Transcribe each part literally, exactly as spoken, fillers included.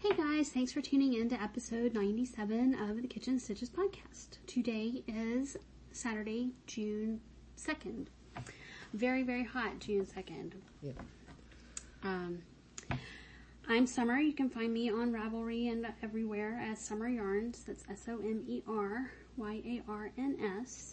Hey guys, thanks for tuning in to episode ninety-seven of the Kitchen Stitches podcast. Today is Saturday, June second. Very, very hot June second. Yeah. Um, I'm Summer. You can find me on Ravelry and everywhere as Summer Yarns. That's S O M E R Y A R N S.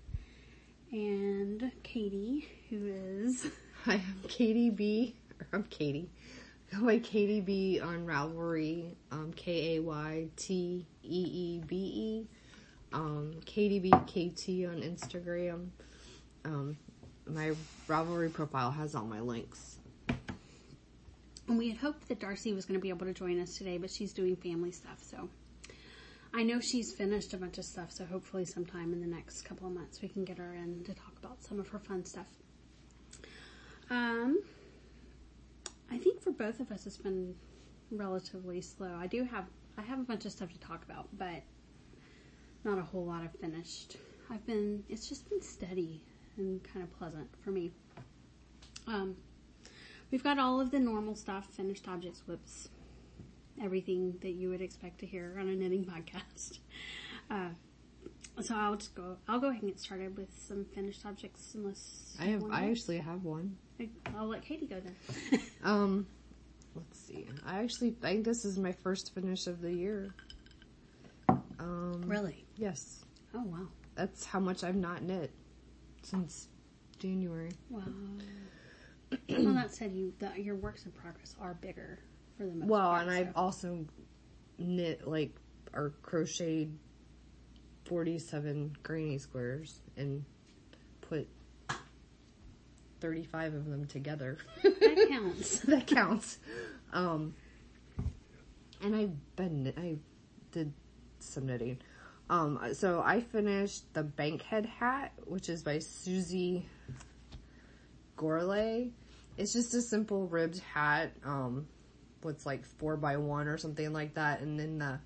And Katie, who is... Hi, I'm Katie B. Or I'm Katie. Go by Katie B on Ravelry, um, K A Y T E E B E, um, Katie B K T on Instagram. Um, my Ravelry profile has all my links. And we had hoped that Darcy was going to be able to join us today, but she's doing family stuff, so I know she's finished a bunch of stuff, so hopefully sometime in the next couple of months we can get her in to talk about some of her fun stuff. Um... I think for both of us it's been relatively slow. I do have, I have a bunch of stuff to talk about, but not a whole lot of finished. I've been, it's just been steady and kind of pleasant for me. Um, we've got all of the normal stuff, finished objects, whips, everything that you would expect to hear on a knitting podcast. Uh, so I'll just go, I'll go ahead and get started with some finished objects unless I have, I actually have one. I'll let Katie go then. um, let's see. I actually I think this is my first finish of the year. Um, Really? Yes. Oh, wow. That's how much I've not knit since January. Wow. Well, that said, you the, your works in progress are bigger for the most well, part. and so. I've also knit like or crocheted forty-seven granny squares and put thirty-five of them together. That counts. That counts. Um, and I've been, I did some knitting. Um, so I finished the Bankhead hat, which is by Susie Gourlay. It's just a simple ribbed hat. Um, what's like four by one or something like that. And then the,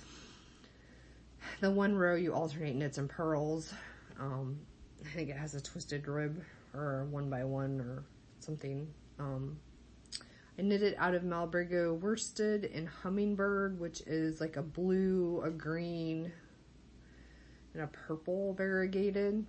the one row you alternate knits and purls. Um, I think it has a twisted rib or one by one or something. Um, I knit it out of Malbrigo worsted and hummingbird, which is like a blue, a green, and a purple variegated.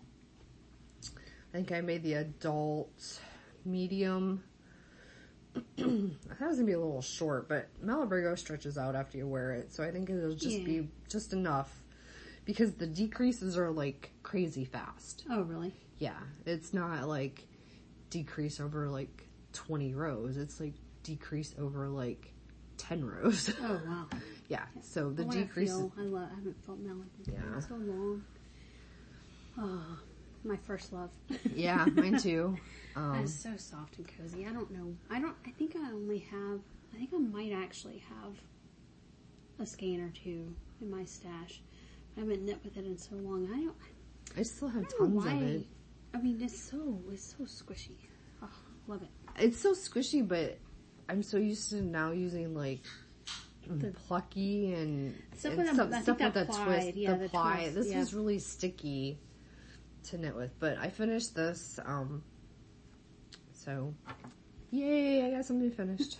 I think I made the adult medium. I thought it was gonna be a little short, but Malabrigo stretches out after you wear it, so I think it'll just Yeah. be just enough because the decreases are like crazy fast. Oh, really? Yeah, it's not like decrease over like twenty rows. It's like decrease over like ten rows. Oh, wow. Yeah, so the I wanna decrease. Feel, I, love, I haven't felt melon Yeah. in so long. Oh, my first love. Yeah, mine too. That Um, is so soft and cozy. I don't know. I don't. I think I only have. I think I might actually have a skein or two in my stash. I haven't knit with it in so long. I don't. I still have I don't know tons why. of it. I mean, it's so it's so squishy. Oh, love it. It's so squishy, but I'm so used to now using like the plucky and Stuff and with a- stuff, I think stuff that with a plied, twist. yeah, the the ply. twist, This yeah. is really sticky to knit with, but I finished this. Um, so yay! I got something finished.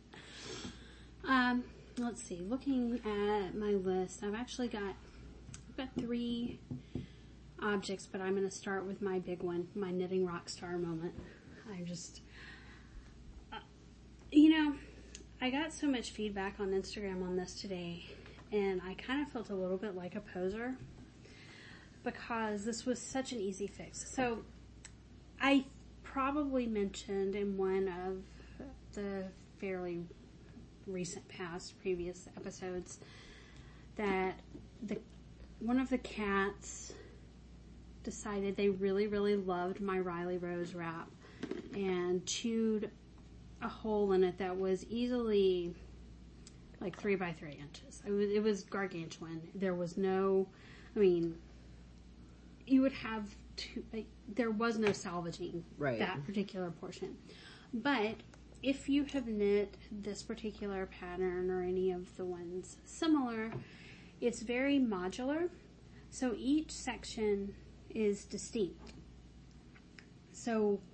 Um, let's see. Looking at my list, I've actually got I've got three objects, but I'm going to start with my big one, my knitting rock star moment. I just, uh, you know, I got so much feedback on Instagram on this today, and I kind of felt a little bit like a poser because this was such an easy fix. So I probably mentioned in one of the fairly recent past previous episodes that the one of the cats decided they really really loved my Riley Rose wrap and chewed a hole in it that was easily like three by three inches. It was, it was gargantuan. There was no, I mean, you would have to, like, there was no salvaging Right. that particular portion. But if you have knit this particular pattern or any of the ones similar, it's very modular. So each section is distinct. So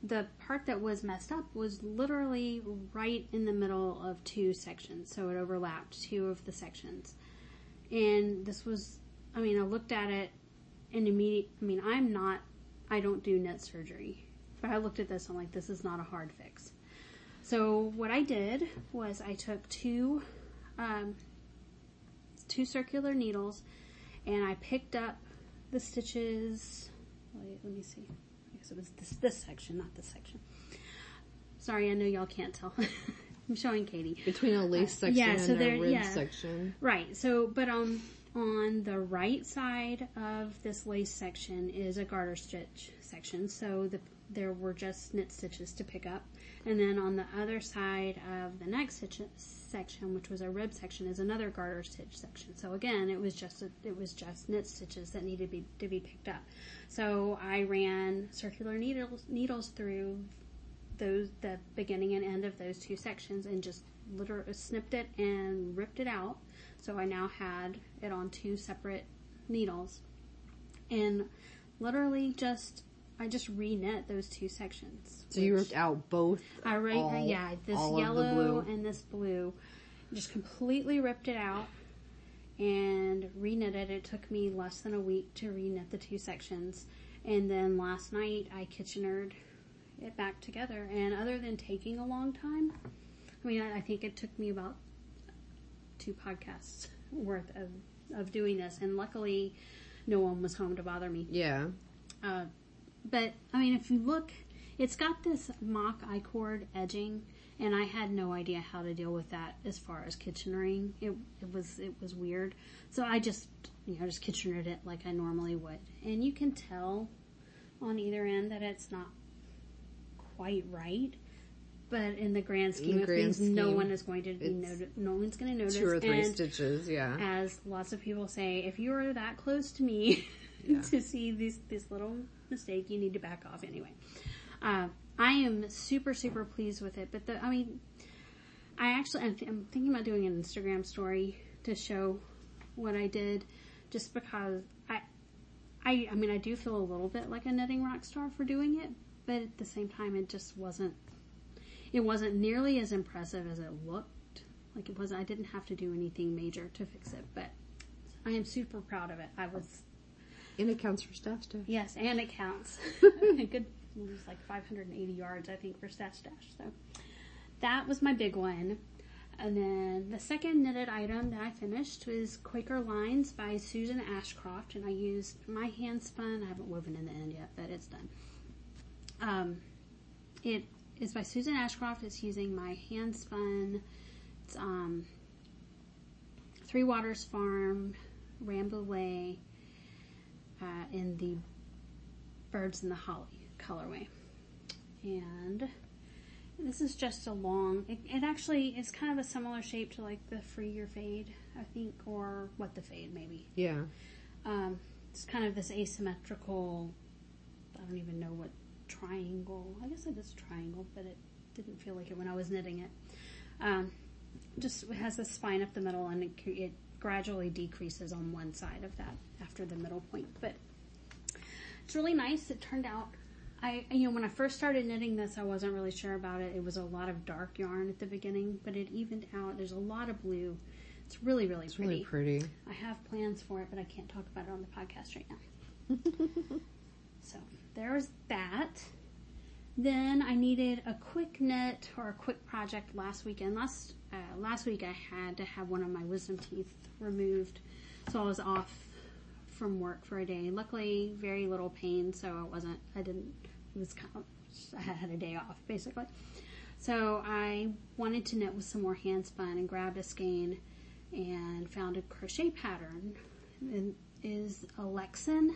the part that was messed up was literally right in the middle of two sections. So it overlapped two of the sections. And this was, I mean, I looked at it and immediately, I mean, I'm not, I don't do knit surgery. But I looked at this, I'm like, this is not a hard fix. So what I did was I took two, um, two circular needles and I picked up the stitches. Wait, let me see. I guess it was this, this section, not this section. Sorry, I know y'all can't tell. I'm showing Katie. Between a lace uh, section yeah, so and there, a rib yeah. section. Right. So, but um, on the right side of this lace section is a garter stitch section. So the there were just knit stitches to pick up. And then on the other side of the next stitch, section, which was a rib section, is another garter stitch section. So again, it was just a, it was just knit stitches that needed to be, to be picked up. So I ran circular needles needles through those the beginning and end of those two sections and just literally snipped it and ripped it out. So I now had it on two separate needles, and literally just I just re-knit those two sections. So you ripped out both? I re- all, yeah, this all yellow and this blue. Just completely ripped it out and re-knit it. It took me less than a week to re-knit the two sections. And then last night I Kitchenered it back together. And other than taking a long time, I mean, I, I think it took me about two podcasts worth of, of doing this. And luckily, no one was home to bother me. Yeah. Uh, but, I mean, if you look, it's got this mock I-cord edging, and I had no idea how to deal with that as far as Kitchenering. It, it was it was weird. So I just, you know, just Kitchenered it like I normally would. And you can tell on either end that it's not quite right. But in the grand scheme the of grand things, scheme, no one is going to be noti- no one's going to notice. Two or three and stitches, yeah. As lots of people say, if you are that close to me yeah. to see this this little mistake, you need to back off anyway. Uh, I am super super pleased with it. But the I mean, I actually I'm, th- I'm thinking about doing an Instagram story to show what I did, just because I I I mean I do feel a little bit like a knitting rock star for doing it, but at the same time it just wasn't. It wasn't nearly as impressive as it looked. Like it was, I didn't have to do anything major to fix it, but I am super proud of it. I was. And it counts for stash dash. Yes, and it counts. A good, it was like five hundred eighty yards, I think, for stash dash. So that was my big one. And then the second knitted item that I finished was Quaker Lines by Susan Ashcroft, and I used my hand spun. I haven't woven in the end yet, but it's done. Um, it. is by Susan Ashcroft. It's using my hand spun. It's um, Three Waters Farm, Rambouillet, uh, in the Birds in the Holly colorway. And this is just a long, it, it actually is kind of a similar shape to like the Free Your Fade, I think, or What the Fade maybe. Yeah. Um, it's kind of this asymmetrical, I don't even know what triangle. I guess it is a triangle, but it didn't feel like it when I was knitting it. Um, just it has a spine up the middle, and it, it gradually decreases on one side of that after the middle point. But it's really nice. It turned out. I you know when I first started knitting this, I wasn't really sure about it. It was a lot of dark yarn at the beginning, but it evened out. There's a lot of blue. It's really really it's pretty. Really pretty. I have plans for it, but I can't talk about it on the podcast right now. So there's that. Then I needed a quick knit or a quick project last weekend. Last uh, last week I had to have one of my wisdom teeth removed, so I was off from work for a day. Luckily, very little pain, so I wasn't. I didn't. It was kind of. I had a day off basically. So I wanted to knit with some more hand spun and grabbed a skein and found a crochet pattern. It is Alexin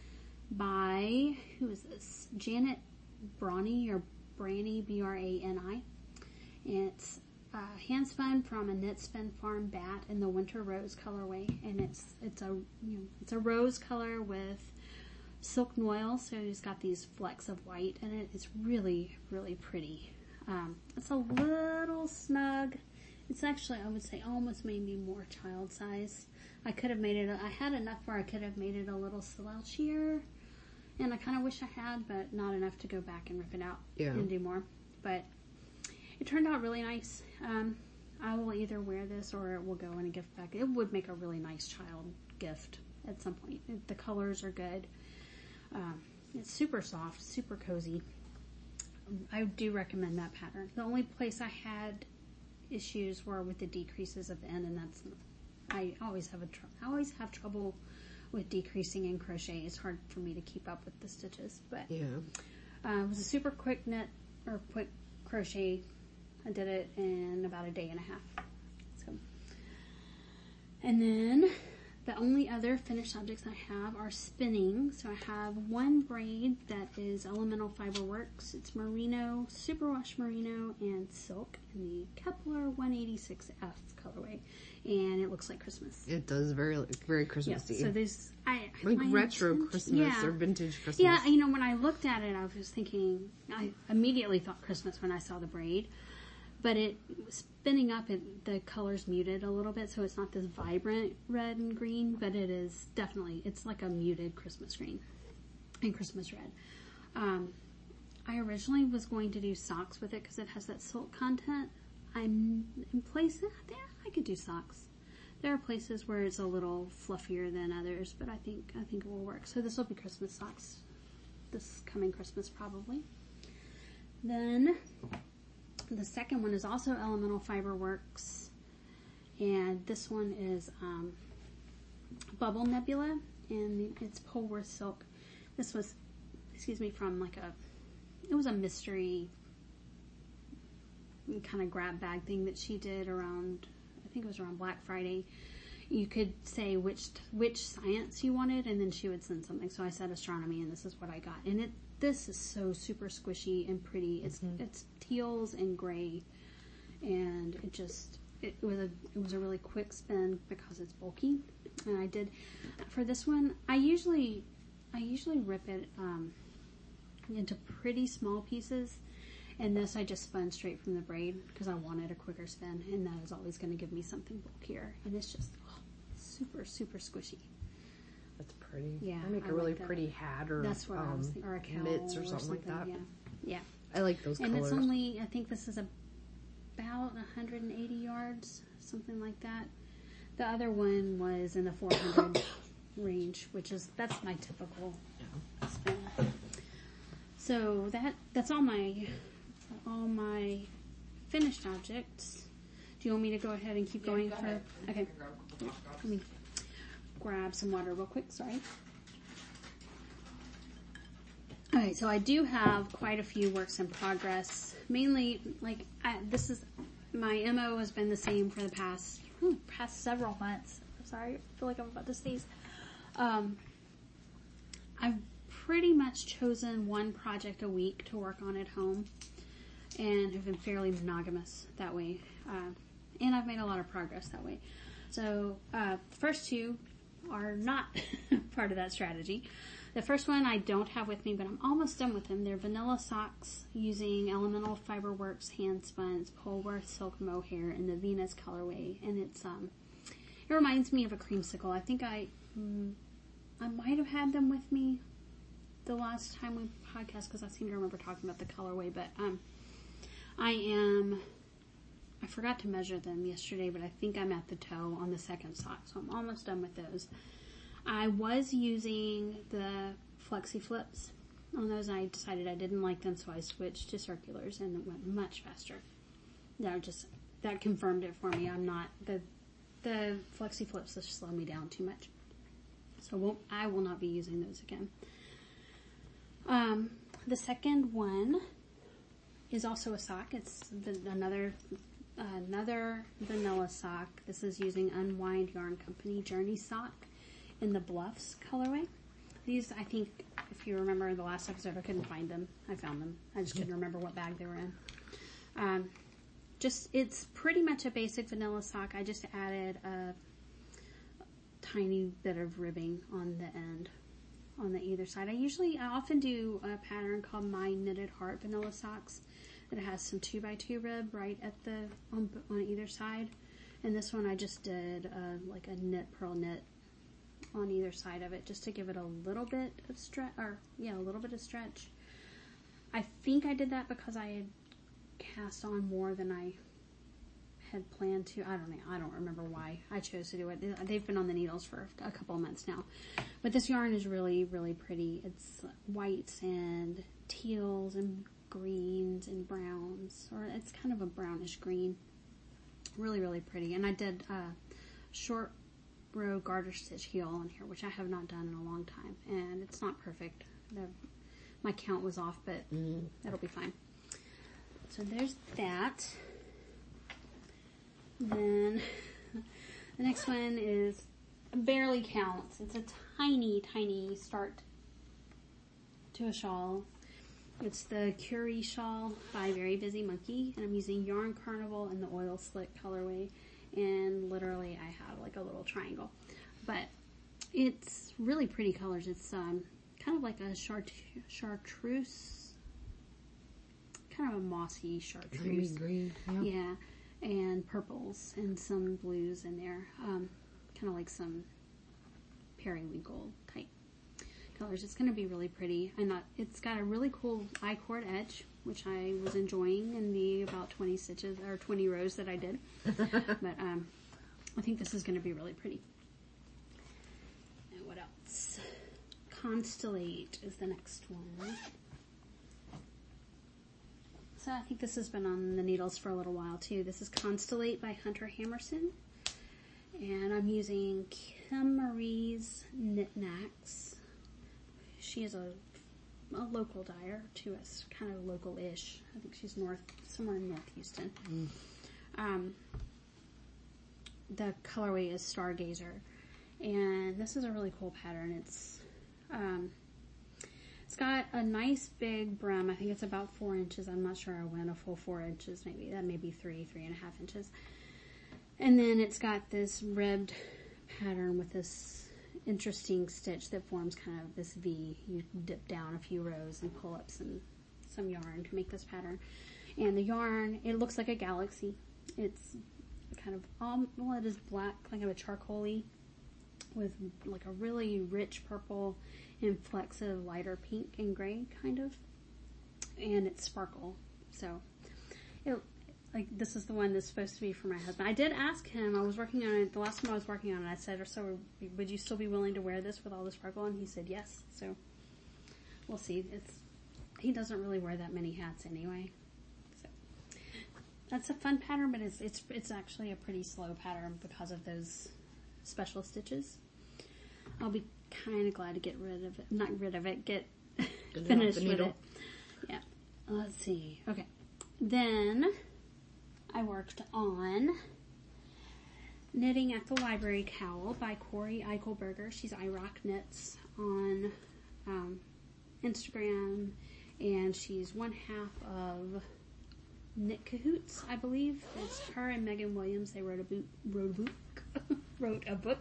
by, who is this? Janet Brawny or Branny, B R A N I. It's uh, hand spun from a Knit Spin Farm bat in the Winter Rose colorway, and it's it's a you know it's a rose color with silk noil, so it's got these flecks of white, and it is really really pretty. Um, it's a little snug. It's actually, I would say, almost maybe more child size. I could have made it. I had enough where I could have made it a little slouchier, And I kind of wish I had, but not enough to go back and rip it out Yeah. and do more. But it turned out really nice. Um, I will either wear this or it will go in a gift bag. It would make a really nice child gift at some point. It, the colors are good. Um, it's super soft, super cozy. I do recommend that pattern. The only place I had issues were with the decreases at the end, and that's I always have a tr- I always have trouble with decreasing in crochet. It's hard for me to keep up with the stitches, but Yeah. uh, it was a super quick knit or quick crochet. I did it in about a day and a half. So, and then the only other finished objects I have are spinning. So I have one braid that is Elemental Fiber Works. It's merino, superwash merino, and silk in the Kepler one eighty-six F colorway, and it looks like Christmas. It does very, very Yeah, Christmassy. so there's I like my retro intent- Christmas yeah. or vintage Christmas. Yeah, you know, when I looked at it, I was thinking, I immediately thought Christmas when I saw the braid. But it, spinning up, it, the color's muted a little bit, so it's not this vibrant red and green, but it is definitely, it's like a muted Christmas green and Christmas red. Um, I originally was going to do socks with it because it has that silk content. I'm in places, yeah, I could do socks. There are places where it's a little fluffier than others, but I think I think it will work. So this will be Christmas socks this coming Christmas probably. Then the second one is also Elemental Fiber Works, and this one is um, Bubble Nebula, and it's Polworth Silk. This was, excuse me, from like a, it was a mystery kind of grab bag thing that she did around, I think it was around Black Friday. You could say which which science you wanted, and then she would send something. So I said astronomy, and this is what I got. And it this is so super squishy and pretty. It's mm-hmm. it's teals and gray, and it just it was a it was a really quick spin because it's bulky. And I did for this one. I usually I usually rip it um, into pretty small pieces. And this I just spun straight from the braid because I wanted a quicker spin, and that is always going to give me something bulkier. And it's just oh, super, super squishy. That's pretty. Yeah, I make I a really like pretty hat or That's what um, I was thinking, or a cowl mitts or, or something, something like that. Yeah, yeah. I like those and colors. it's only, I think this is about one hundred eighty yards, something like that. The other one was in the four hundred range, which is that's my typical yeah. spin. So that that's all my. all my finished objects. Do you want me to go ahead and keep Yeah, going go for ahead. okay. Let me grab some water real quick, sorry. Alright, so I do have quite a few works in progress. Mainly like I, this is my M O has been the same for the past whew, past several months. I'm sorry, I feel like I'm about to sneeze. Um I've pretty much chosen one project a week to work on at home, and have been fairly monogamous that way. Uh, and I've made a lot of progress that way. So, uh, the first two are not part of that strategy. The first one I don't have with me, but I'm almost done with them. They're vanilla socks using Elemental Fiber Works hand spun. It's Polworth Silk Mohair in the Venus colorway, and it's um, it reminds me of a creamsicle. I think I, mm, I might have had them with me the last time we podcast because I seem to remember talking about the colorway, but um. I am, I forgot to measure them yesterday, but I think I'm at the toe on the second sock, so I'm almost done with those. I was using the Flexi Flips on those, and I decided I didn't like them, so I switched to circulars, and it went much faster. That just, that confirmed it for me. I'm not, the, the Flexi Flips just slow me down too much. So we'll, I will not be using those again. Um, the second one is also a sock. It's another uh, another vanilla sock. This is using Unwind Yarn Company Journey sock in the Bluffs colorway. These, I think, if you remember the last episode, I couldn't find them. I found them. I just couldn't remember what bag they were in. Um, just, it's pretty much a basic vanilla sock. I just added a tiny bit of ribbing on the end, on the either side. I usually, I often do a pattern called My Knitted Heart vanilla socks that has some two by two rib right at the, on, on either side. And this one I just did uh, like a knit, pearl knit on either side of it just to give it a little bit of stretch, or yeah, a little bit of stretch. I think I did that because I had cast on more than I had planned to. I don't know. I don't remember why I chose to do it. They've been on the needles for a couple of months now. But this yarn is really, really pretty. It's whites and teals and greens and browns, or it's kind of a brownish green. Really, really pretty. And I did a short row garter stitch heel on here, which I have not done in a long time. And it's not perfect. The, my count was off, but mm. that'll be fine. So there's that. Then the next one is barely counts. It's a tiny, tiny start to a shawl. It's the Curie shawl by Very Busy Monkey, and I'm using Yarn Carnival in the oil slick colorway, and literally I have like a little triangle. But it's really pretty colors. It's um, kind of like a chart- chartreuse, kind of a mossy chartreuse. Green, yeah. yeah. And purples and some blues in there, um, kind of like some periwinkle type colors. It's going to be really pretty. I thought it's got a really cool I-cord edge, which I was enjoying in the about twenty stitches or twenty rows that I did. But um, I think this is going to be really pretty. And what else? Constellate is the next one. So I think this has been on the needles for a little while too. This is Constellate by Hunter Hammerson. And I'm using Kim Marie's Knit Knacks. She is a, a local dyer to us, kind of local-ish. I think she's north, somewhere in North Houston. Mm. Um, the colorway is Stargazer. And this is a really cool pattern. It's... Um, It's got a nice big brim. I think it's about four inches. I'm not sure I went a full four inches. Maybe that may be three, three and a half inches. And then it's got this ribbed pattern with this interesting stitch that forms kind of this V. You dip down a few rows and pull up some, some yarn to make this pattern. And the yarn, it looks like a galaxy. It's kind of, um, well, it is black, kind of a charcoal-y, with like a really rich purple and flecks of lighter pink and gray, kind of. And it's sparkle. So, it, like, this is the one that's supposed to be for my husband. I did ask him, I was working on it, the last time I was working on it, I said, so would you still be willing to wear this with all the sparkle? And he said yes. So, we'll see. It's, he doesn't really wear that many hats anyway. So, that's a fun pattern, but it's, it's, it's actually a pretty slow pattern because of those special stitches. I'll be kind of glad to get rid of it. Not rid of it, get finished with it. Yeah. Let's see. Okay. Then I worked on Knitting at the Library Cowl by Corey Eichelberger. She's iRock Knits on um, Instagram, and she's one half of Knit Cahoots, I believe. It's her and Megan Williams. They wrote a book. Wrote a book. wrote a book.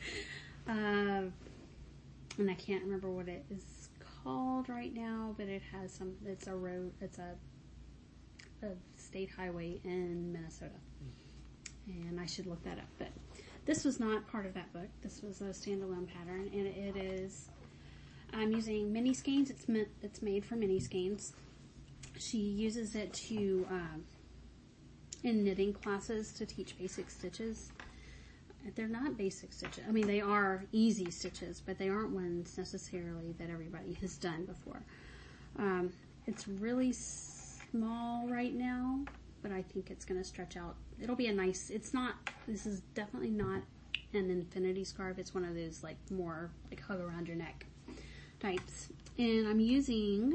Uh, and I can't remember what it is called right now, but it has some, it's a road, it's a, a state highway in Minnesota. And I should look that up, but this was not part of that book. This was a standalone pattern, and it is, I'm using mini skeins. It's meant, it's made for mini skeins. She uses it to, um, in knitting classes to teach basic stitches. They're not basic stitches. I mean, they are easy stitches, but they aren't ones necessarily that everybody has done before. Um, it's really small right now, but I think it's going to stretch out. It'll be a nice, it's not, this is definitely not an infinity scarf. It's one of those like more like hug around your neck types. And I'm using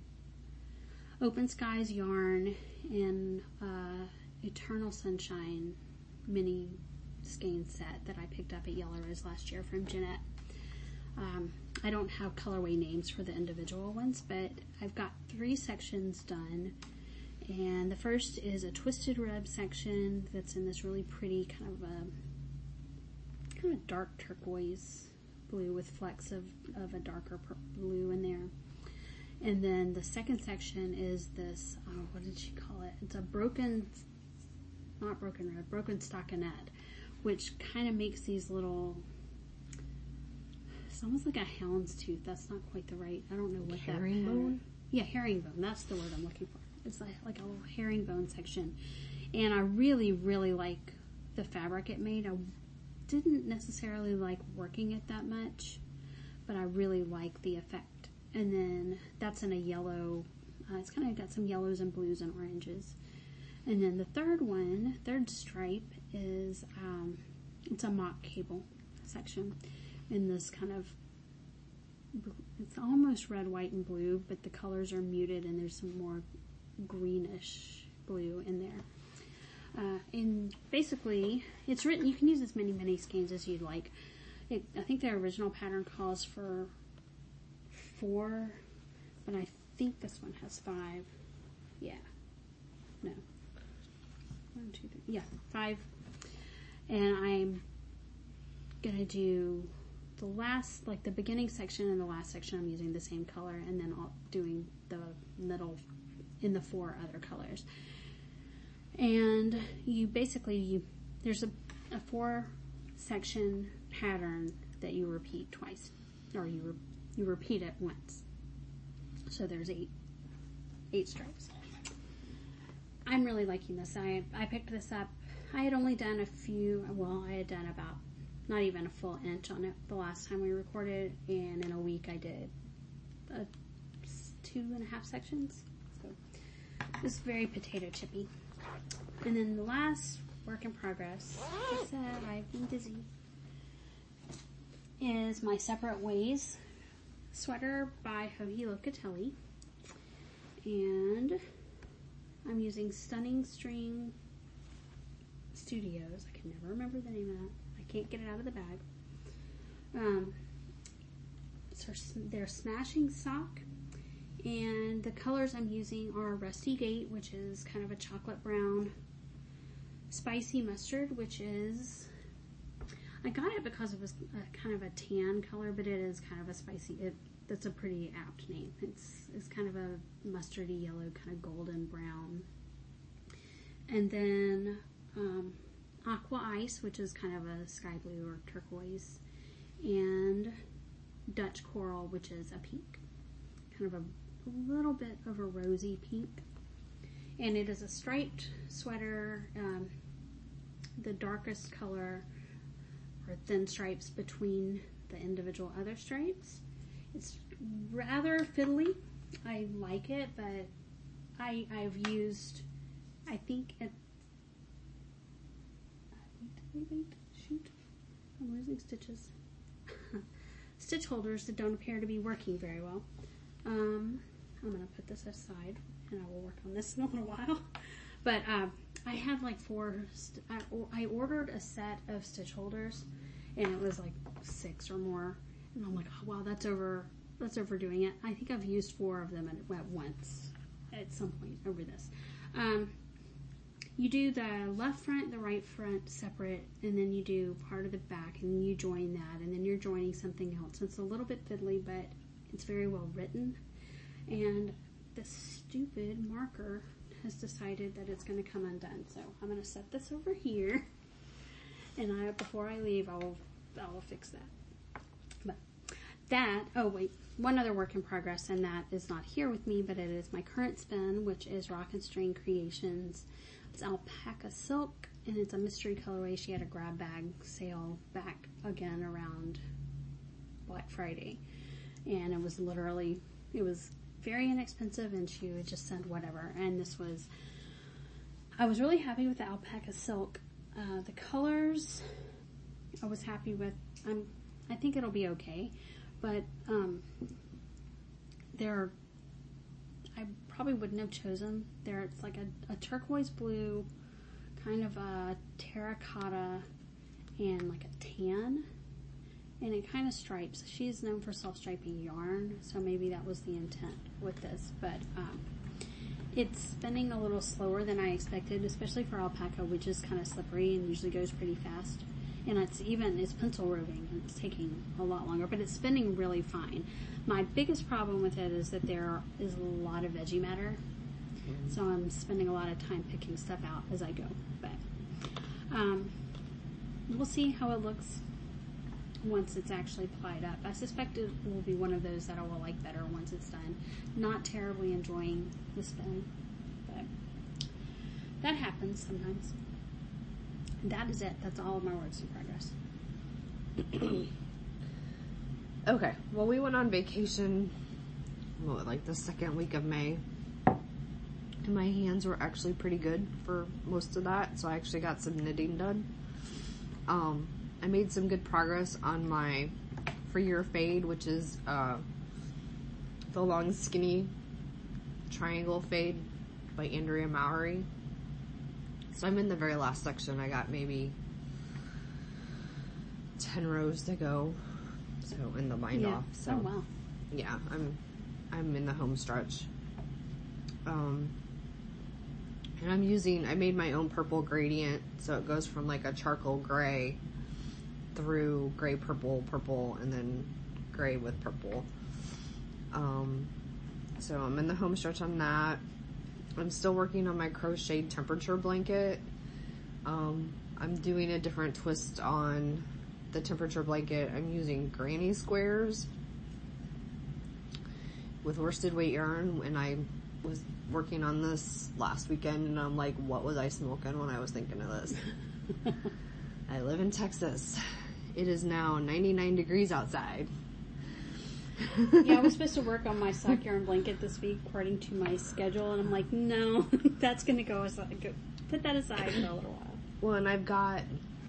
Open Skies yarn in uh, Eternal Sunshine mini skein set that I picked up at Yellow Rose last year from Jeanette. Um, I don't have colorway names for the individual ones, but I've got three sections done. And the first is a twisted rib section that's in this really pretty kind of a kind of dark turquoise blue with flecks of, of a darker blue in there. And then the second section is this, uh, what did she call it? It's a broken, not broken rib, broken stockinette, which kind of makes these little It's almost like a houndstooth. That's not quite the right. I don't know what that Herringbone? Yeah, herringbone. That's the word I'm looking for. It's like, like a little herringbone section. And I really, really like the fabric it made. I didn't necessarily like working it that much, but I really like the effect. And then that's in a yellow. Uh, it's kind of got some yellows and blues and oranges. And then the third one, third stripe, is um, it's a mock cable section in this kind of, it's almost red, white, and blue, but the colors are muted and there's some more greenish blue in there. Uh, and basically, it's written, you can use as many mini skeins as you'd like. It, I think their original pattern calls for four, but I think this one has five. Yeah. No. One, two, three. Yeah, five. And I'm gonna do the last, like the beginning section and the last section, I'm using the same color, and then I'll doing the middle in the four other colors. And you basically, you there's a, a four section pattern that you repeat twice, or you re, you repeat it once. So there's eight eight stripes. I'm really liking this. I I picked this up. I had only done a few. Well, I had done about not even a full inch on it the last time we recorded, and in a week I did a, two and a half sections. So this is very potato chippy. And then the last work in progress, like I said, I've been busy, is my Separate Ways sweater by Joji Locatelli. And I'm using Stunning String Studios. I can never remember the name of that. I can't get it out of the bag. Um, so they're Smashing Sock. And the colors I'm using are Rusty Gate, which is kind of a chocolate brown. Spicy Mustard, which is, I got it because it was a, kind of a tan color, but it is kind of a spicy, it, that's a pretty apt name. It's, it's kind of a mustardy yellow, kind of golden brown. And then um, Aqua Ice, which is kind of a sky blue or turquoise. And Dutch Coral, which is a pink. Kind of a, a little bit of a rosy pink. And it is a striped sweater. Um, the darkest color or thin stripes between the individual other stripes. It's rather fiddly. I like it, but I, I've used, I think it, wait, wait, wait, shoot, I'm losing stitches. Stitch holders that don't appear to be working very well. Um, I'm going to put this aside, and I will work on this in a little while. But um, I had like four, st- I, I ordered a set of stitch holders, and it was like six or more. And I'm like, oh wow, that's over, that's overdoing it. I think I've used four of them at, at once at some point over this. Um, you do the left front, the right front separate, and then you do part of the back, and you join that, and then you're joining something else. It's a little bit fiddly, but it's very well written. And the stupid marker has decided that it's going to come undone. So I'm going to set this over here, and I, before I leave, I will, I will fix that. But that, oh wait, one other work in progress, and that is not here with me, but it is my current spin, which is Rock and String Creations. It's alpaca silk, and it's a mystery colorway. She had a grab bag sale back again around Black Friday, and it was literally, it was very inexpensive, and she would just send whatever. And this was, I was really happy with the alpaca silk. Uh, the colors, I was happy with. I'm, I think it'll be okay, but um, there, I probably wouldn't have chosen. There, it's like a, a turquoise blue, kind of a terracotta, and like a tan. And it kind of stripes. She's known for self-striping yarn, so maybe that was the intent with this. But um, it's spinning a little slower than I expected, especially for alpaca, which is kind of slippery and usually goes pretty fast. And it's even, it's pencil roving, and it's taking a lot longer, but it's spinning really fine. My biggest problem with it is that there is a lot of veggie matter, so I'm spending a lot of time picking stuff out as I go. But um, we'll see how it looks. once it's actually plied up. I suspect it will be one of those that I will like better once it's done. Not terribly enjoying the spin, but that happens sometimes. That is it. That's all of my works in progress. Okay, well, we went on vacation, what, like the second week of May, and my hands were actually pretty good for most of that, so I actually got some knitting done. Um, I made some good progress on my For Your Fade, which is uh, the long, skinny triangle fade by Andrea Mowry. So I'm in the very last section. I got maybe ten rows to go. So in the bind Yeah. off. So Oh, wow. yeah, I'm I'm in the home stretch. Um, and I'm using, I made my own purple gradient, so it goes from like a charcoal gray through gray, purple, purple, and then gray with purple. Um, so I'm in the home stretch on that. I'm still working on my crocheted temperature blanket. Um, I'm doing a different twist on the temperature blanket. I'm using granny squares with worsted weight yarn, and I was working on this last weekend, and I'm like, what was I smoking when I was thinking of this? I live in Texas. It is now ninety-nine degrees outside. Yeah, I was supposed to work on my sock yarn blanket this week according to my schedule, and I'm like, no, that's going to go aside. Go, put that aside for a little while. Well, and I've got,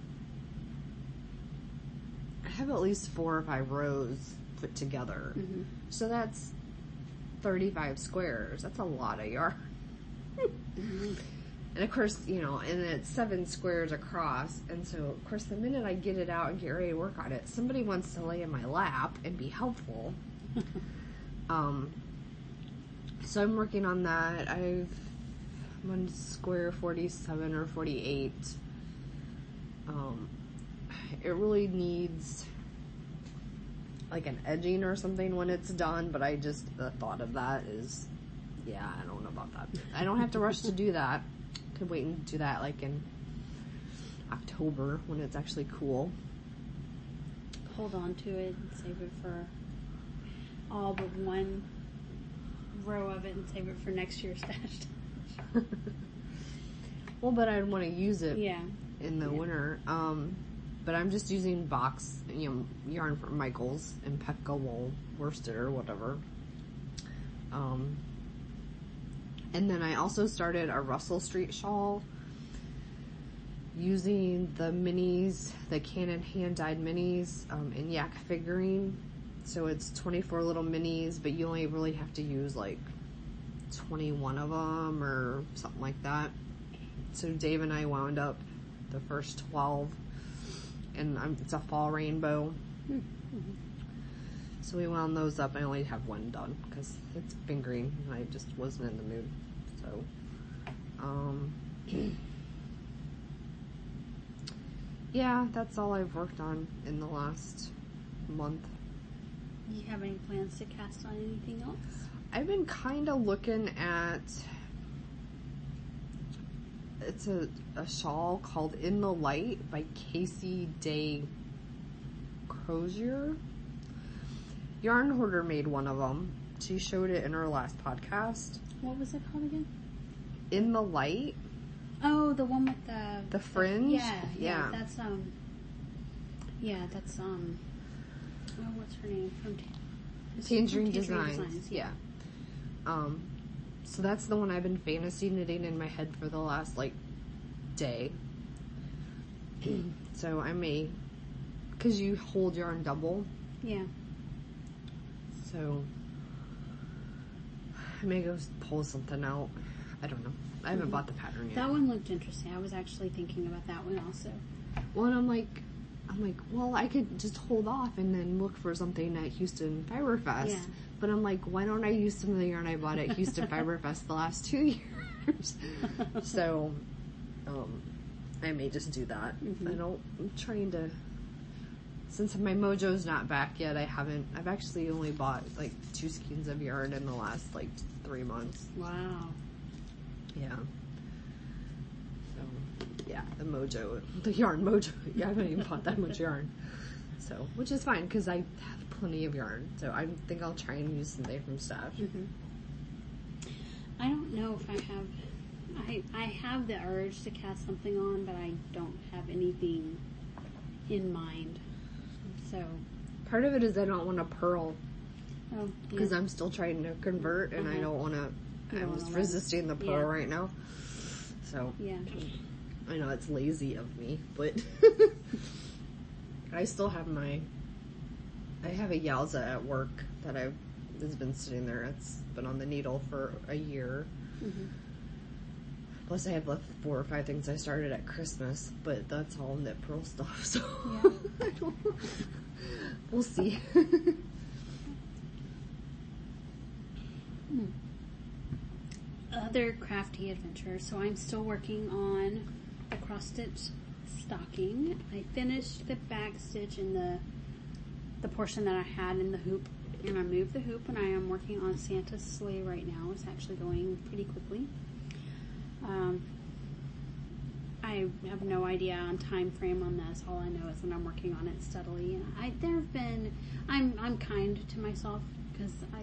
I have at least four or five rows put together. Mm-hmm. So that's thirty-five squares. That's a lot of yarn. Mm-hmm. And of course, you know, and it's seven squares across. And so, of course, the minute I get it out and get ready to work on it, somebody wants to lay in my lap and be helpful. um, so I'm working on that. I've, I'm on square forty-seven or forty-eight. Um, it really needs like an edging or something when it's done, but I just, the thought of that is, yeah, I don't know about that. I don't have to rush to do that. Could wait and do that like in October when it's actually cool. Hold on to it and save it for all but one row of it and save it for next year's stash. Well, but I'd want to use it Yeah. in the Yeah. winter. Um, but I'm just using box, you know, yarn from Michaels and Pekka wool, worsted or whatever. Um, and then I also started a Russell Street shawl using the minis, the Canon hand-dyed minis um, in yak figurine. So it's twenty-four little minis, but you only really have to use like twenty-one of them or something like that. So Dave and I wound up the first twelve, and I'm, it's a fall rainbow. Mm-hmm. So we wound those up. I only have one done because it's been green and I just wasn't in the mood. So, um, yeah, that's all I've worked on in the last month. Do you have any plans to cast on anything else? I've been kind of looking at, it's a, a shawl called In the Light by Casey Day Crozier. Yarn Hoarder made one of them. She showed it in her last podcast. What was it called again? In the Light. Oh, the one with the The fringe? yeah, yeah, Yeah. That's um. Yeah, that's um. Oh, what's her name from? Ta- is it from Tangerine Tangerine Designs. Yeah. Yeah. Um, so that's the one I've been fantasy knitting in my head for the last, like, day. So I may, because you hold yarn double, Yeah. so I may go pull something out. I don't know. I haven't Mhm. bought the pattern yet. That one looked interesting. I was actually thinking about that one also. Well, and I'm like, I'm like, well, I could just hold off and then look for something at Houston Fiberfest. Yeah. But I'm like, why don't I use some of the yarn I bought at Houston Fiberfest the last two years? So, um, I may just do that. Mhm. I don't, I'm trying to, since my mojo's not back yet, I haven't, I've actually only bought like two skeins of yarn in the last like three months. Wow. Yeah. So, yeah, the mojo, the yarn mojo. Yeah, I haven't even bought that much yarn. So, which is fine because I have plenty of yarn. So I think I'll try and use something from stash. Mm-hmm. I don't know if I have. I I have the urge to cast something on, but I don't have anything in mind. So part of it is I don't want to purl oh because yeah. I'm still trying to convert, and Uh-huh. I don't want to. You I'm don't just wanna resisting the purl yeah. right now. So yeah. I know it's lazy of me, but I still have my. I have a Yowza at work that I've has been sitting there. It's been on the needle for a year. Mm-hmm. Plus, I have left four or five things I started at Christmas, but that's all knit purl stuff. So Yeah. I don't. We'll see. Hmm. Other crafty adventures. So I'm still working on the cross stitch stocking. I finished the back stitch in the the portion that I had in the hoop, and I moved the hoop, and I am working on Santa's sleigh right now. It's actually going pretty quickly. Um, I have no idea on time frame on this. All I know is that I'm working on it steadily, and I there have been I'm I'm kind to myself because I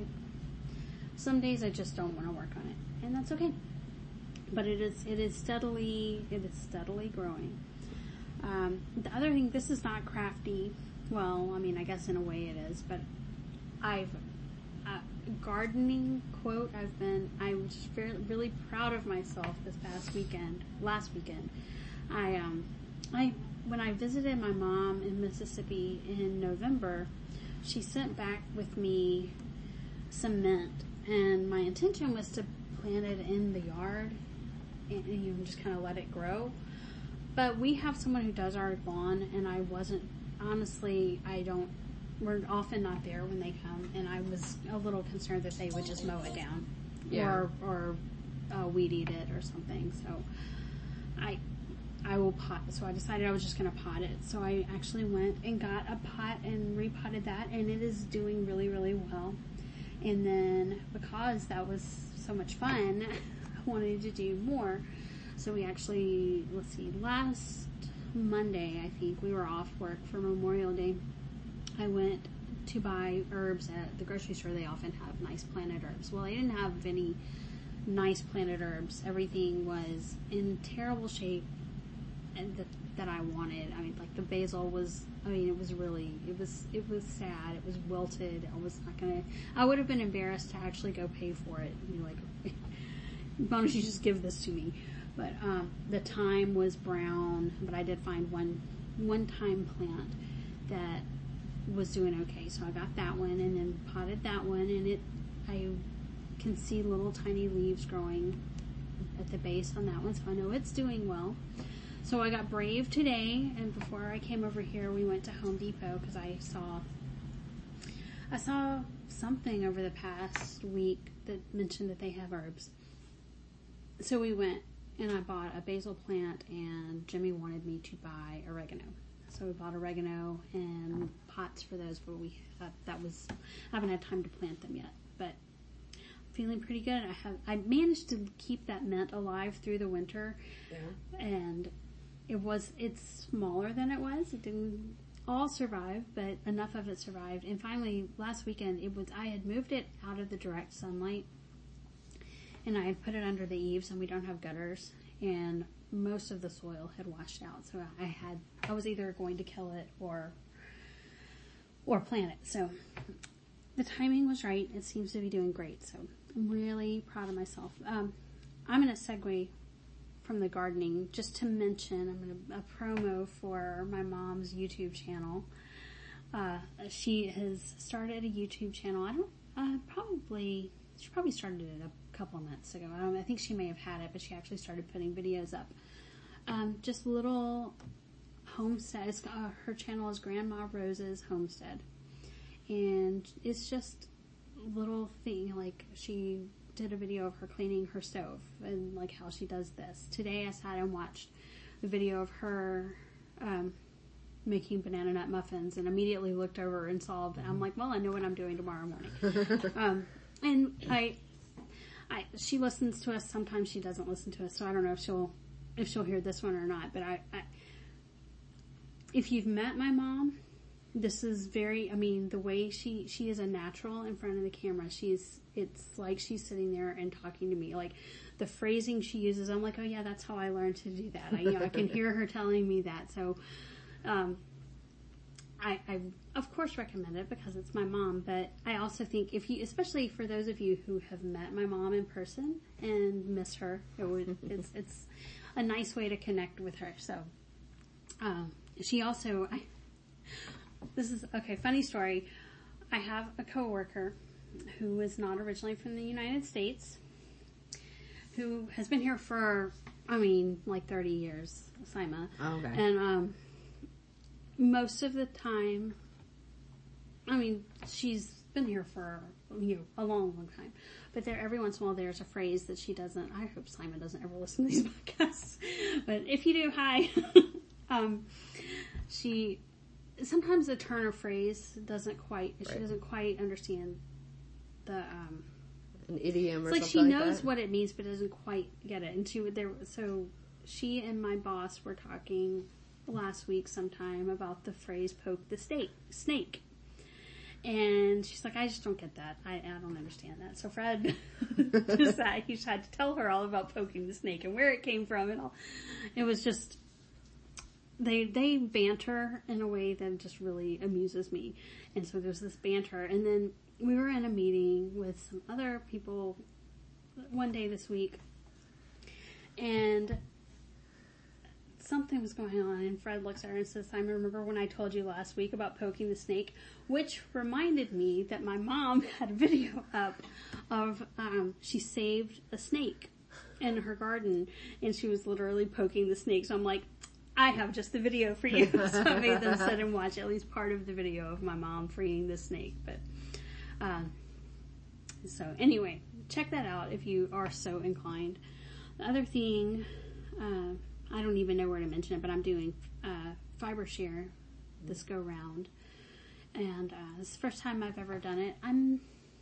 some days I just don't want to work on it, and that's okay. But it is it is steadily it is steadily growing. Um, the other thing, this is not crafty. Well, I mean, I guess in a way it is, but I've uh, gardening quote. I've been I'm just very, really proud of myself this past weekend. Last weekend, I um I when I visited my mom in Mississippi in November, she sent back with me some mint, and my intention was to plant it in the yard and, and you know, just kind of let it grow. But we have someone who does our lawn, and I wasn't, honestly, I don't, we're often not there when they come, and I was a little concerned that they would just mow it down. Yeah. Or, or uh, weed eat it or something. So I, I will pot, so I decided I was just going to pot it. So I actually went and got a pot and repotted that, and it is doing really, really well. And then because that was so much fun, I wanted to do more. So we actually, let's see, last Monday, I think, we were off work for Memorial Day. I went to buy herbs at the grocery store. They often have nice planted herbs. Well, I didn't have any nice planted herbs. Everything was in terrible shape and that, that I wanted. I mean, like the basil was, I mean, it was really, it was, it was sad. It was wilted. I was not going to, I would have been embarrassed to actually go pay for it. And be like, why don't you just give this to me? But um, the thyme was brown, but I did find one one thyme plant that was doing okay. So I got that one and then potted that one, and it I can see little tiny leaves growing at the base on that one, so I know it's doing well. So I got brave today, and before I came over here, we went to Home Depot because I saw I saw something over the past week that mentioned that they have herbs. So we went. And I bought a basil plant, and Jimmy wanted me to buy oregano. So we bought oregano and pots for those, but we uh, that was I haven't had time to plant them yet. But I'm feeling pretty good. I have I managed to keep that mint alive through the winter, Yeah. and it was it's smaller than it was. It didn't all survive, but enough of it survived. And finally, last weekend, it was I had moved it out of the direct sunlight. And I had put it under the eaves, and we don't have gutters, and most of the soil had washed out. So I had, I was either going to kill it or, or plant it. So the timing was right. It seems to be doing great. So I'm really proud of myself. Um, I'm going to segue from the gardening just to mention, I'm going to, a promo for my mom's YouTube channel. Uh, she has started a YouTube channel. I don't, uh, probably, she probably started it a couple of months ago. I don't I think she may have had it, but she actually started putting videos up. Um, just little homesteads. Uh, her channel is Grandma Rose's Homestead. And it's just little thing, like she did a video of her cleaning her stove and like how she does this. Today I sat and watched the video of her um, making banana nut muffins and immediately looked over and saw that. I'm like, well, I know what I'm doing tomorrow morning. um, and I I, she listens to us. Sometimes she doesn't listen to us, so I don't know if she'll if she'll hear this one or not. But I, I if you've met my mom, this is very, I mean, the way she, she is a natural in front of the camera. She's, it's like she's sitting there and talking to me. Like, the phrasing she uses, I'm like, oh yeah, that's how I learned to do that. I, you know, I can hear her telling me that. So, um, I, I, of course, recommend it because it's my mom, but I also think if you, especially for those of you who have met my mom in person and miss her, it would, it's, it's a nice way to connect with her. So, um, she also, I, this is, okay, funny story. I have a coworker who is not originally from the United States, who has been here for, I mean, like thirty years, Sima. Oh, okay. And, um, most of the time, I mean, she's been here for, you know, a long, long time. But there, every once in a while, there's a phrase that she doesn't, I hope Simon doesn't ever listen to these podcasts. But if you do, hi. um, she, sometimes the turn of phrase doesn't quite, right. She doesn't quite understand the, um, an idiom or it's like something she like knows that. what it means, but doesn't quite get it. And she would there, so she and my boss were talking last week sometime about the phrase "poke the snake." Snake, and she's like, "I just don't get that. I, I don't understand that." So Fred just that he had to tell her all about poking the snake and where it came from, and all. It was just they they banter in a way that just really amuses me, and so there's this banter, and then we were in a meeting with some other people one day this week, and something was going on, and Fred looks at her and says, I remember when I told you last week about poking the snake, which reminded me that my mom had a video up of, um, she saved a snake in her garden, and she was literally poking the snake. So I'm like, I have just the video for you. So I made them sit and watch at least part of the video of my mom freeing the snake. But, um, so anyway, check that out if you are so inclined. The other thing, uh, I don't even know where to mention it, but I'm doing uh, FiberShare this go round, and uh, it's the first time I've ever done it. I'm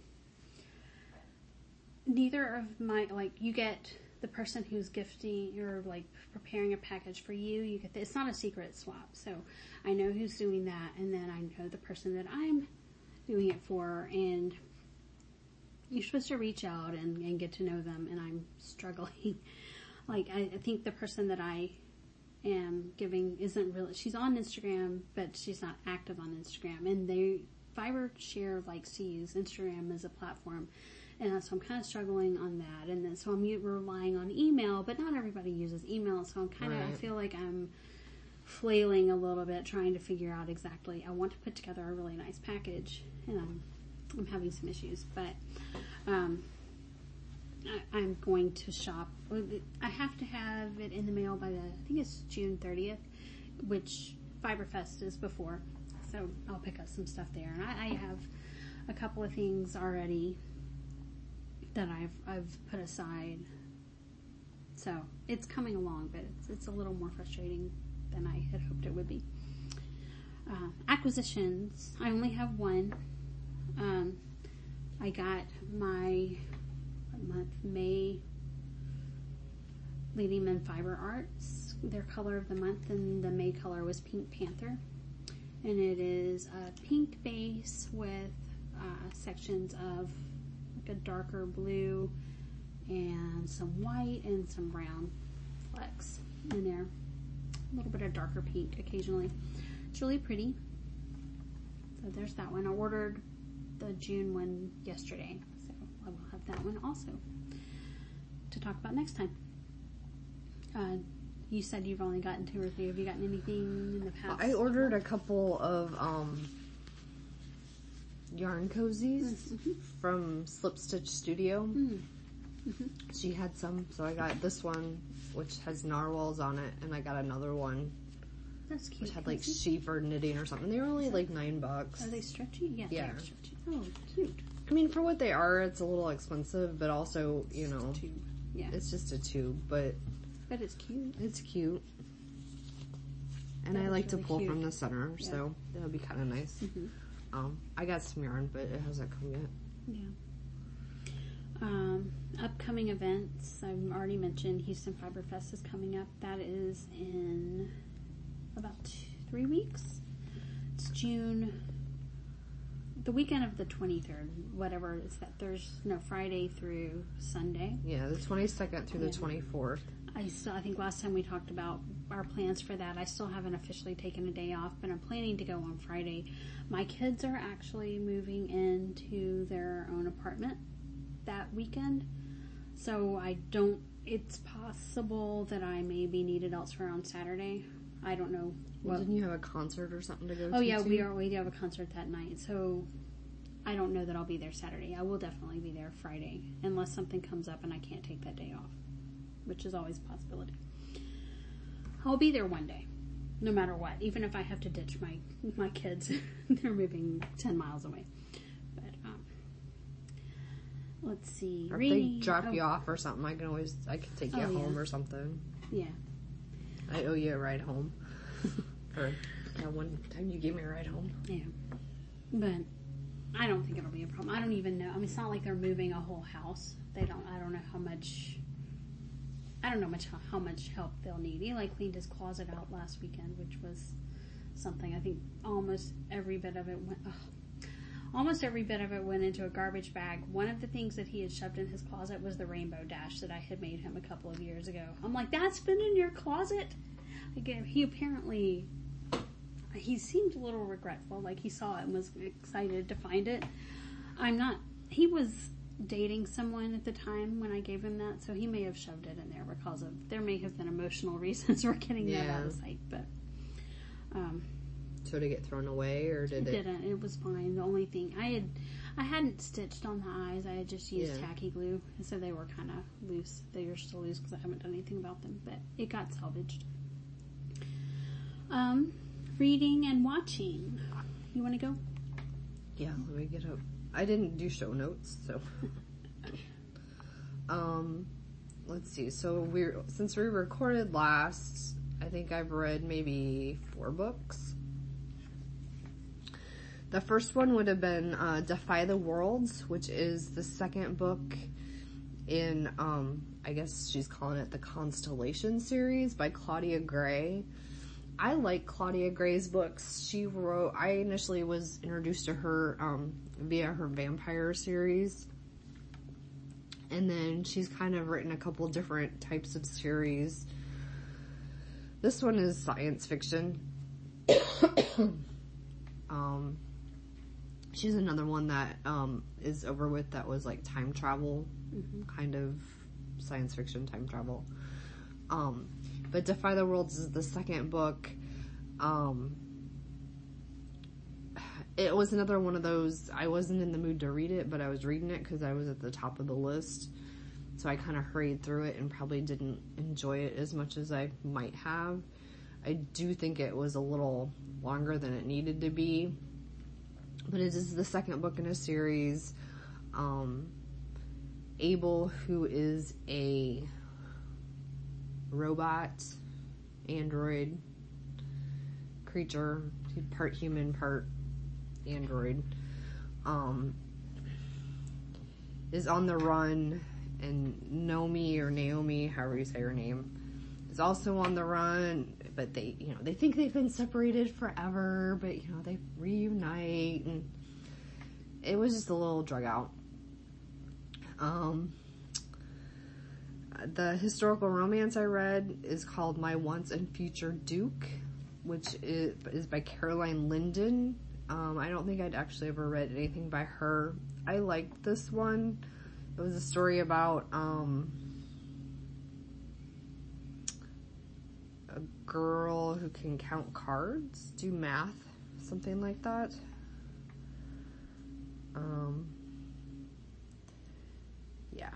neither of my like you get the person who's gifting or like preparing a package for you. You get the, it's not a secret swap, so I know who's doing that, and then I know the person that I'm doing it for, and you're supposed to reach out and, and get to know them, and I'm struggling. Like, I, I think the person that I am giving isn't really, she's on Instagram, but she's not active on Instagram. And they, FiberShare likes to use Instagram as a platform. And so I'm kind of struggling on that. And then, so I'm relying on email, but not everybody uses email. So I'm kind of, right. I feel like I'm flailing a little bit, trying to figure out exactly, I want to put together a really nice package. And I'm, I'm having some issues, but, um, I, I'm going to shop. I have to have it in the mail by the, I think it's June thirtieth, which FiberFest is before. So I'll pick up some stuff there. And I, I have a couple of things already that I've, I've put aside. So it's coming along, but it's, it's a little more frustrating than I had hoped it would be. Uh, acquisitions. I only have one. Um, I got my month May Leading Men Fiber Arts. Their color of the month, and the May color was Pink Panther, and it is a pink base with uh, sections of like a darker blue and some white and some brown flecks in there, a little bit of darker pink occasionally. It's really pretty. So there's that one. I ordered the June one yesterday, so I will have that one also to talk about next time. Uh, you said you've only gotten two or three. Have you gotten anything in the past? I ordered a couple of um, yarn cozies mm-hmm. from Slip Stitch Studio. Mm-hmm. She had some, so I got this one, which has narwhals on it, and I got another one. That's cute. Which had like sheep or knitting or something. They were only like nine bucks. Are they stretchy? Yeah, yeah. they're stretchy. Oh, cute. I mean, for what they are, it's a little expensive, but also, you know, it's a tube. Yeah. It's just a tube, but but it's cute. It's cute, and that I like really to pull cute. From the center, yeah. So that'll be kind of nice. Mm-hmm. Um, I got some yarn, but it hasn't come yet. Yeah. Um, upcoming events. I've already mentioned Houston Fiber Fest is coming up. That is in about two, three weeks. It's June, the weekend of the twenty-third, whatever, it's that Thursday, no, Friday through Sunday. Yeah, the twenty-second through Yeah. the twenty-fourth. I still, I think last time we talked about our plans for that. I still haven't officially taken a day off, but I'm planning to go on Friday. My kids are actually moving into their own apartment that weekend, so I don't, it's possible that I may be needed elsewhere on Saturday. I don't know. Well, what- didn't you have a concert or something to go to? Oh yeah, too? we are. We do have a concert that night, so I don't know that I'll be there Saturday. I will definitely be there Friday, unless something comes up and I can't take that day off, which is always a possibility. I'll be there one day, no matter what, even if I have to ditch my my kids. They're moving ten miles away. But um, let's see. Or if Reading- they drop oh, you off or something, I can always, I can take you Oh, yeah. home or something. Yeah. I owe you a ride home. For that one time you gave me a ride home. Yeah. But I don't think it'll be a problem. I don't even know. I mean, it's not like they're moving a whole house. They don't, I don't know how much, I don't know much how, how much help they'll need. Eli cleaned his closet out last weekend, which was something. I think almost every bit of it went, ugh, almost every bit of it went into a garbage bag. One of the things that he had shoved in his closet was the rainbow dash that I had made him a couple of years ago. I'm like, that's been in your closet? Again, he apparently, he seemed a little regretful, like he saw it and was excited to find it. I'm not, he was dating someone at the time when I gave him that, so he may have shoved it in there because of, there may have been emotional reasons for getting that Yeah. out of sight, but, um, So did it get thrown away or did it it? didn't. It was fine. The only thing, I had, I hadn't stitched on the eyes, I had just used Yeah. tacky glue, and so they were kind of loose. They are still loose because I haven't done anything about them, but it got salvaged. Um, reading and watching. You want to go? Yeah, let me get up. I didn't do show notes, so. um, let's see. So we're since we recorded last, I think I've read maybe four books. The first one would have been uh, Defy the Worlds, which is the second book in, um, I guess she's calling it the Constellation series by Claudia Gray. I like Claudia Gray's books. She wrote, I initially was introduced to her um, via her vampire series. And then she's kind of written a couple different types of series. This one is science fiction. um, she's another one that um, is over with that was like time travel, Mm-hmm. kind of science fiction time travel. Um, but Defy the Worlds is the second book. Um, it was another one of those, I wasn't in the mood to read it, but I was reading it because I was at the top of the list. So I kind of hurried through it and probably didn't enjoy it as much as I might have. I do think it was a little longer than it needed to be. But it is the second book in a series. Um, Abel, who is a robot, android creature, part human, part android, um, is on the run, and Nomi, or Naomi, however you say her name, is also on the run, but they, you know, they think they've been separated forever, but, you know, they reunite, and it was just a little drug out. Um, the historical romance I read is called My Once and Future Duke, which is, is by Caroline Linden. Um, I don't think I'd actually ever read anything by her. I liked this one. It was a story about, um, a girl who can count cards, do math, something like that. Um, yeah.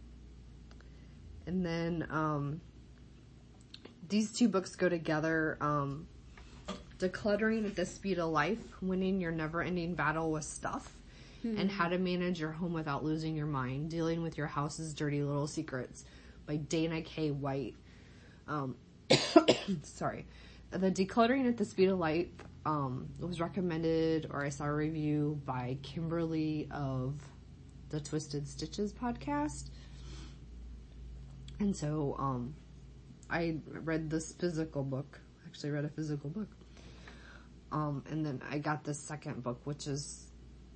And then, um, these two books go together. Um, Decluttering at the Speed of Life, Winning Your Never-Ending Battle with Stuff, mm-hmm. and How to Manage Your Home Without Losing Your Mind, Dealing with Your House's Dirty Little Secrets by Dana K. White. Um, sorry. The Decluttering at the Speed of Life um, was recommended, or I saw a review by Kimberly of the Twisted Stitches podcast. And so, um, I read this physical book. Actually read a physical book. Um, and then I got this second book, which is,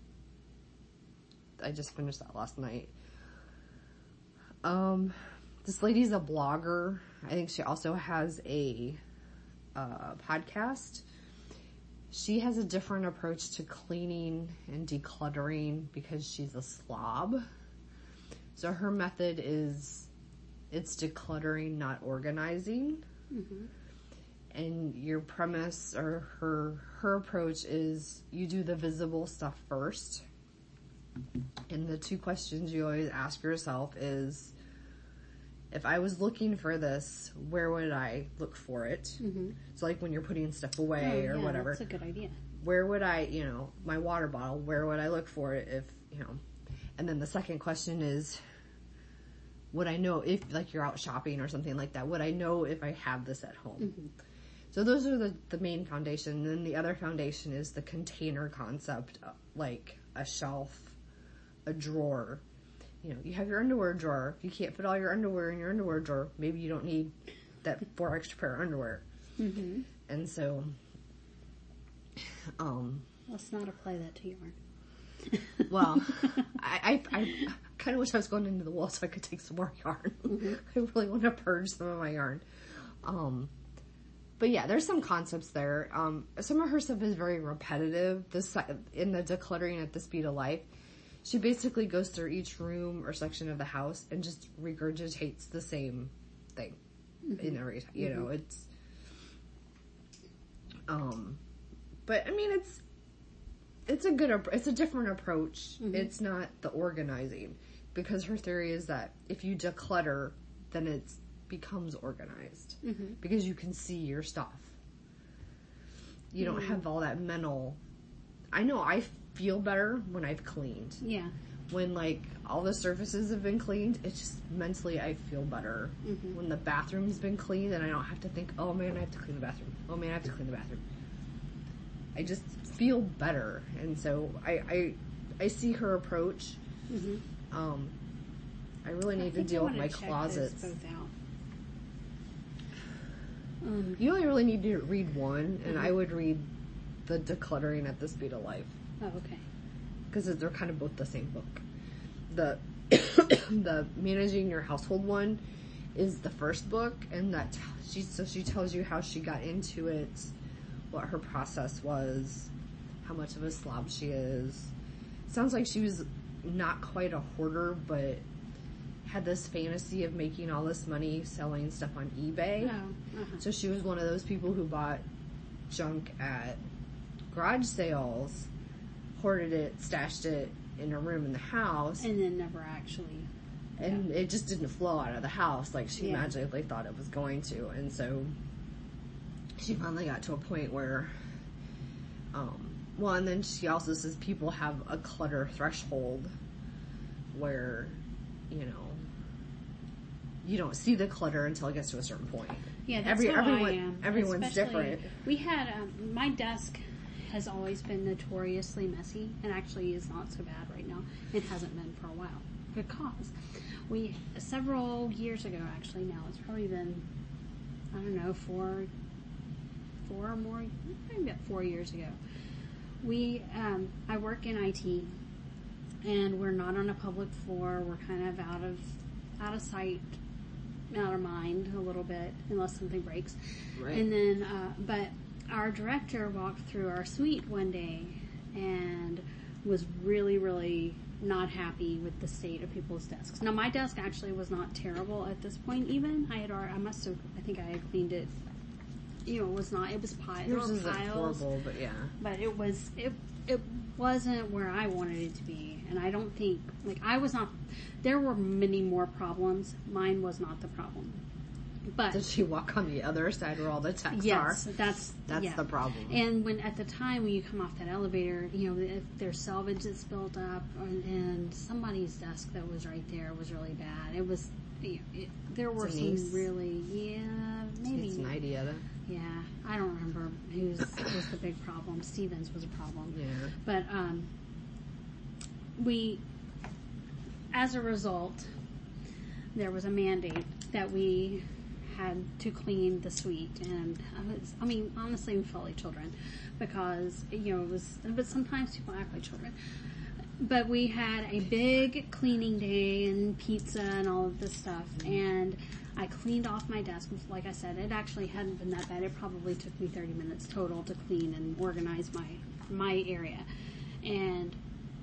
I just finished that last night. Um, this lady's a blogger. I think she also has a uh, podcast. She has a different approach to cleaning and decluttering because she's a slob. So her method is, it's decluttering, not organizing. Mm-hmm. And your premise or her her approach is you do the visible stuff first. And the two questions you always ask yourself is, if I was looking for this, where would I look for it? Mm-hmm. So like when you're putting stuff away oh, or yeah, whatever. That's a good idea. Where would I, you know, my water bottle, where would I look for it if, you know. And then the second question is, would I know if, like you're out shopping or something like that, would I know if I have this at home? Mm-hmm. So those are the, the main foundation. And then the other foundation is the container concept, like a shelf, a drawer. You know, you have your underwear drawer. If you can't fit all your underwear in your underwear drawer, maybe you don't need that four extra pair of underwear. Mm-hmm. And so, um... let's not apply that to yarn. Well, I, I, I kind of wish I was going into the wool so I could take some more yarn. Mm-hmm. I really want to purge some of my yarn. Um... But yeah, there's some concepts there. Um, some of her stuff is very repetitive. This in the decluttering at the speed of life, she basically goes through each room or section of the house and just regurgitates the same thing. Mm-hmm. In every, you mm-hmm. know, it's. Um, but I mean, it's it's a good, it's a different approach. Mm-hmm. It's not the organizing, because her theory is that if you declutter, then it's becomes organized, mm-hmm. because you can see your stuff. You mm-hmm. don't have all that mental. I know I feel better when I've cleaned. Yeah. When like all the surfaces have been cleaned, it's just mentally I feel better. Mm-hmm. When the bathroom's been cleaned and I don't have to think, oh man, I have to clean the bathroom. Oh man, I have to clean the bathroom. I just feel better, and so I I, I see her approach. Mm-hmm. Um, I really need I to deal with my closets. Both out. Um, you only really need to read one, and mm-hmm. I would read the Decluttering at the Speed of Life. Oh, okay. Because they're kind of both the same book. The the Managing Your Household one is the first book, and that t- she so she tells you how she got into it, what her process was, how much of a slob she is. Sounds like she was not quite a hoarder, but had this fantasy of making all this money selling stuff on eBay. Oh, uh-huh. So she was one of those people who bought junk at garage sales, hoarded it, stashed it in a room in the house. And then never actually... And yeah. It just didn't flow out of the house like she yeah. magically thought it was going to. And so she finally got to a point where... Um, well, and then she also says people have a clutter threshold where, you know, you don't see the clutter until it gets to a certain point. Yeah, that's Every, how everyone, I am. Everyone's Especially, different. We had, um, my desk has always been notoriously messy, and actually is not so bad right now. It hasn't been for a while. Because we, several years ago actually now, it's probably been, I don't know, four, four or more, maybe about four years ago. We, um, I work in I T, and we're not on a public floor. We're kind of out of, out of sight, out of mind a little bit, unless something breaks. Right. And then, uh, but our director walked through our suite one day and was really, really not happy with the state of people's desks. Now, my desk actually was not terrible at this point. Even I had, already, I must have, I think I had cleaned it. You know, it was not. It was piles. Yours isn't horrible, but yeah. But it was. It it wasn't where I wanted it to be, and I don't think like I was not. There were many more problems. Mine was not the problem. But did she walk on the other side where all the techs yes, are? Yes, that's that's yeah. the problem. And when at the time when you come off that elevator, you know, if there's salvage that's built up, and, and somebody's desk that was right there was really bad. It was. You know, it, there were some niece. really yeah maybe it's an idea. Then. Yeah, I don't remember who's was the big problem. Stevens was a problem. Yeah. But um, we, as a result, there was a mandate that we had to clean the suite, and I was, I mean, honestly, we felt like children because, you know, it was, but sometimes people act like children. But we had a big cleaning day and pizza and all of this stuff, and I cleaned off my desk. Like I said, it actually hadn't been that bad. It probably took me thirty minutes total to clean and organize my, my area. And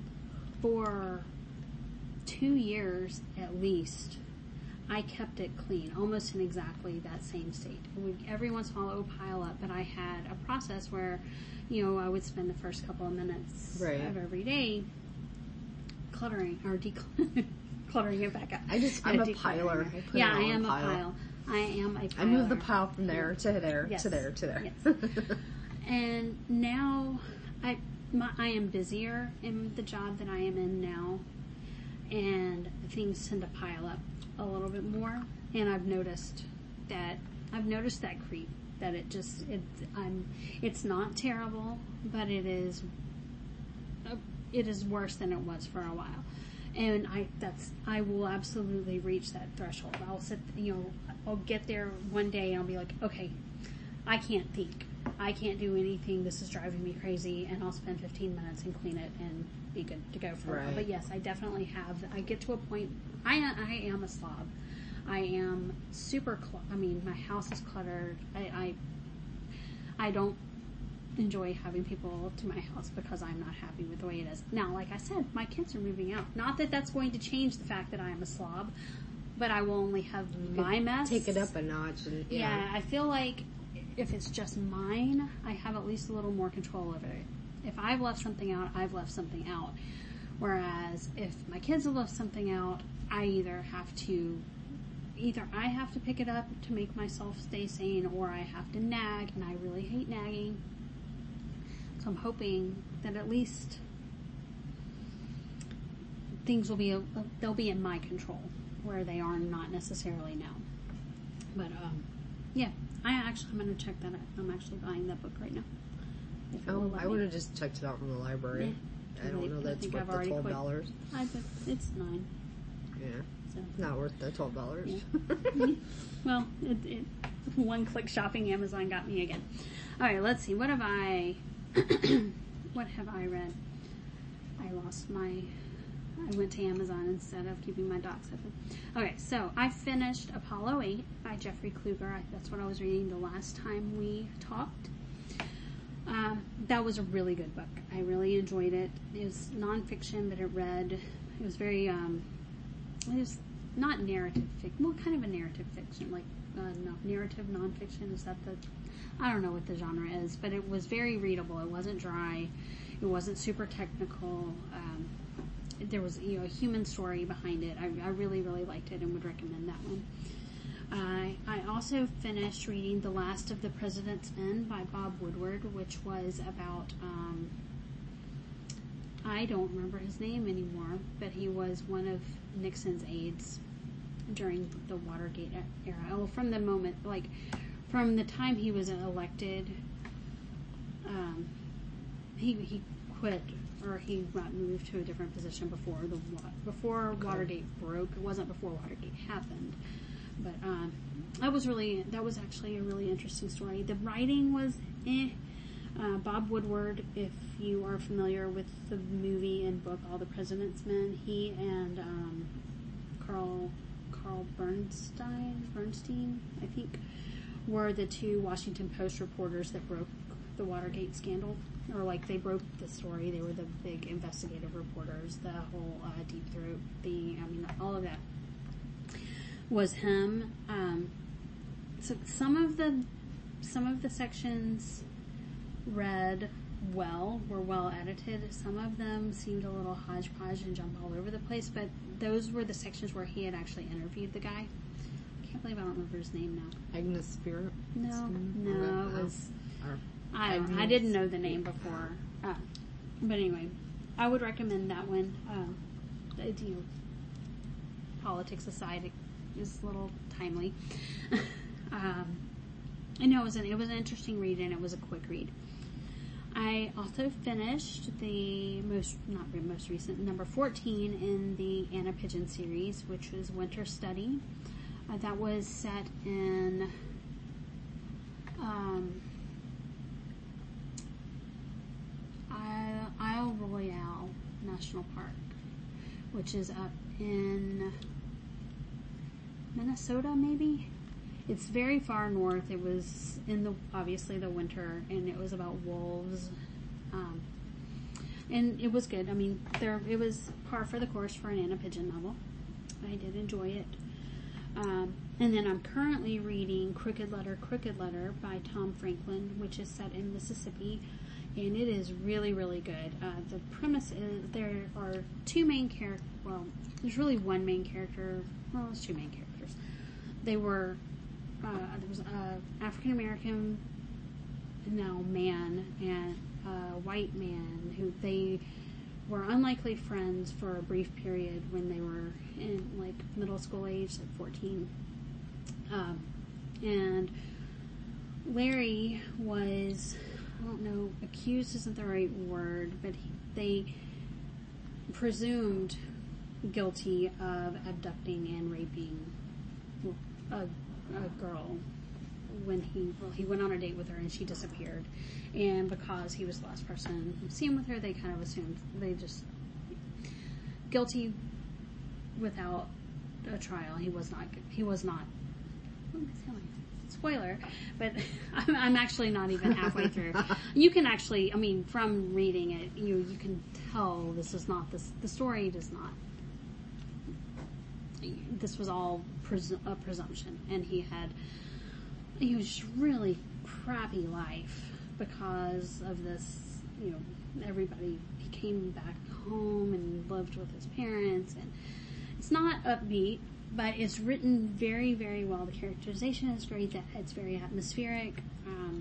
for two years at least, I kept it clean, almost in exactly that same state. It would, every once in a while it would pile up, but I had a process where, you know, I would spend the first couple of minutes right. of every day cluttering or decluttering it back up. I just, I'm a piler. I put yeah, it I am a pile. a pile. I am a piler. I move the pile from there to there yes. to there to there. Yes. And now I, my, I am busier in the job that I am in now, and things tend to pile up a little bit more. And I've noticed that I've noticed that creep. That it just it I'm it's not terrible, but it is uh, it is worse than it was for a while. And I that's I will absolutely reach that threshold. I'll sit you know I'll get there one day and I'll be like, okay, I can't think. I can't do anything. This is driving me crazy, and I'll spend fifteen minutes and clean it and be good to go for a while. But yes, I definitely have. I get to a point. I I am a slob. I am super. Cl- I mean, my house is cluttered. I, I I don't enjoy having people to my house because I'm not happy with the way it is. Now, like I said, my kids are moving out. Not that that's going to change the fact that I am a slob, but I will only have you my mess. Take it up a notch. And, yeah. yeah, I feel like if it's just mine, I have at least a little more control over it. If I've left something out, I've left something out. Whereas if my kids have left something out, I either have to, either I have to pick it up to make myself stay sane, or I have to nag, and I really hate nagging. So I'm hoping that at least things will be, a, they'll be in my control, where they are not necessarily now. But, um, yeah. I actually, I'm going to check that out. I'm actually buying that book right now. Oh, I would have just checked it out from the library. Yeah. I don't know that's worth the twelve dollars. I bet it's nine. Yeah. So. Not worth the twelve dollars. Yeah. Well, it, it, one click shopping Amazon got me again. Alright, let's see. What have I, what have I read? I lost my, I went to Amazon instead of keeping my docs open. Okay, so I finished Apollo eight by Jeffrey Kluger. I, that's what I was reading the last time we talked. Um, that was a really good book. I really enjoyed it. It was nonfiction, but it read, it was very, um, it was not narrative fiction, well, kind of a narrative fiction, like uh, no, narrative nonfiction. Is that the, I don't know what the genre is, but it was very readable. It wasn't dry. It wasn't super technical. Um, there was, you know, a human story behind it. I, I really, really liked it and would recommend that one. I I also finished reading The Last of the President's Men by Bob Woodward, which was about, um, I don't remember his name anymore, but he was one of Nixon's aides during the Watergate era. Oh, from the moment, like, from the time he was elected, um, he he quit, or he got moved to a different position before the before okay. Watergate broke. It wasn't before Watergate happened. But um, that was really, that was actually a really interesting story. The writing was eh. Uh, Bob Woodward, if you are familiar with the movie and book All the President's Men, he and um, Carl Carl Bernstein, Bernstein, I think, were the two Washington Post reporters that broke the Watergate scandal. Or like they broke the story. They were the big investigative reporters. The whole uh, Deep Throat, the I mean, all of that was him. Um, so some of the some of the sections read well, were well edited. Some of them seemed a little hodgepodge and jumped all over the place, but those were the sections where he had actually interviewed the guy. I can't believe I don't remember his name now. Agnes Spirit? No, no, it was... Or I don't know. I didn't know the name before. Uh, but anyway, I would recommend that one. Um, it, you know, politics aside, it is a little timely. um, I know it was an it was an interesting read, and it was a quick read. I also finished the most not most recent number fourteen in the Anna Pigeon series, which was Winter Study Uh, that was set in um, Isle, Isle Royale National Park, which is up in Minnesota, maybe? It's very far north. It was in the, obviously the winter, and it was about wolves. Um, and it was good. I mean, there, it was par for the course for an Anna Pigeon novel. I did enjoy it. Um, and then I'm currently reading Crooked Letter, Crooked Letter by Tom Franklin, which is set in Mississippi, and it is really, really good. Uh, the premise is there are two main characters. Well, there's really one main character. Well, there's two main characters. They were, uh, there was a African American, now man, and a white man who they were unlikely friends for a brief period when they were in like middle school age, like fourteen. Um, and Larry was, I don't know, accused isn't the right word, but he, they presumed guilty of abducting and raping a, a girl when he, well, he went on a date with her and she disappeared. And because he was the last person seen with her, they kind of assumed they just guilty without a trial. He was not, he was not, what am I saying? Spoiler, but I'm, I'm actually not even halfway through. You can actually, I mean, from reading it, you you can tell this is not, this, the story does not, this was all presu- a presumption, and he had, he was just really crappy life because of this, you know, everybody, he came back home and lived with his parents, and it's not upbeat, but it's written very, very well. The characterization is great, that it's very atmospheric. Um,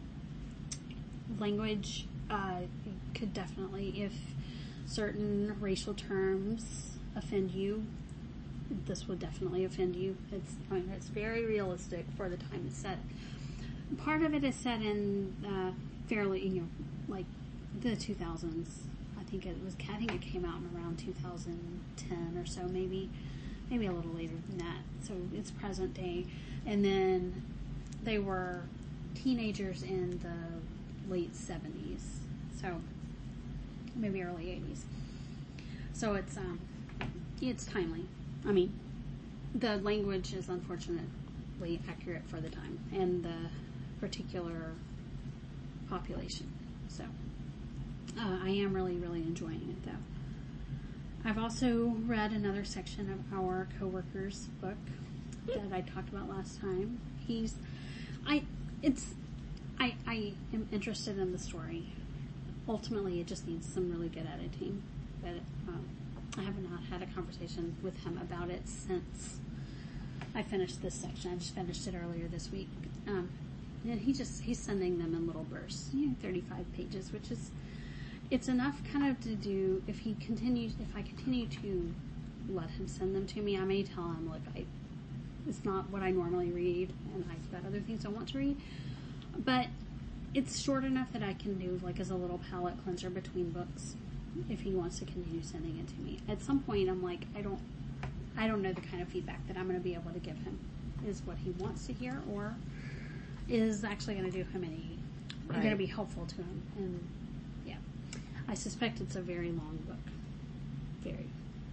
language, uh, could definitely, if certain racial terms offend you, this would definitely offend you. It's, I mean, it's very realistic for the time it's set. Part of it is set in uh, fairly, you know, like the two thousands. I think it was. I think it came out in around two thousand ten or so, maybe, maybe a little later than that. So it's present day. And then they were teenagers in the late seventies, so maybe early eighties. So it's um, it's timely. I mean, the language is unfortunately accurate for the time and the particular population. So, uh, I am really, really enjoying it, though. I've also read another section of our coworker's book that I talked about last time. He's, I, it's, I, I am interested in the story. Ultimately, it just needs some really good editing, but um, I have not had a conversation with him about it since I finished this section. I just finished it earlier this week. Um, and he just, he's sending them in little bursts, you know, thirty-five pages, which is, it's enough kind of to do, if he continues, if I continue to let him send them to me, I may tell him, look, I, it's not what I normally read, and I've got other things I want to read, but it's short enough that I can do, like, as a little palate cleanser between books, if he wants to continue sending it to me. At some point, I'm like, I don't, I don't know the kind of feedback that I'm going to be able to give him. Is what he wants to hear, or is actually going to do him any, right. going to be helpful to him. And yeah, I suspect it's a very long book. Very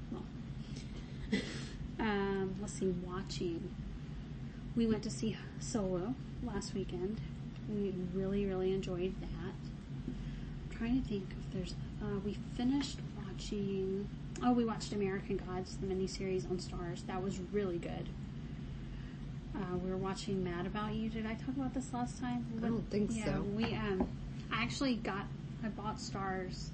long. um, let's see, watching. We went to see Solo last weekend. We really, really enjoyed that. I'm trying to think if there's, uh, we finished watching, oh, we watched American Gods, the miniseries on Stars. That was really good. Uh, we were watching Mad About You. Did I talk about this last time? I don't think yeah, so. We, um, I actually got, I bought Stars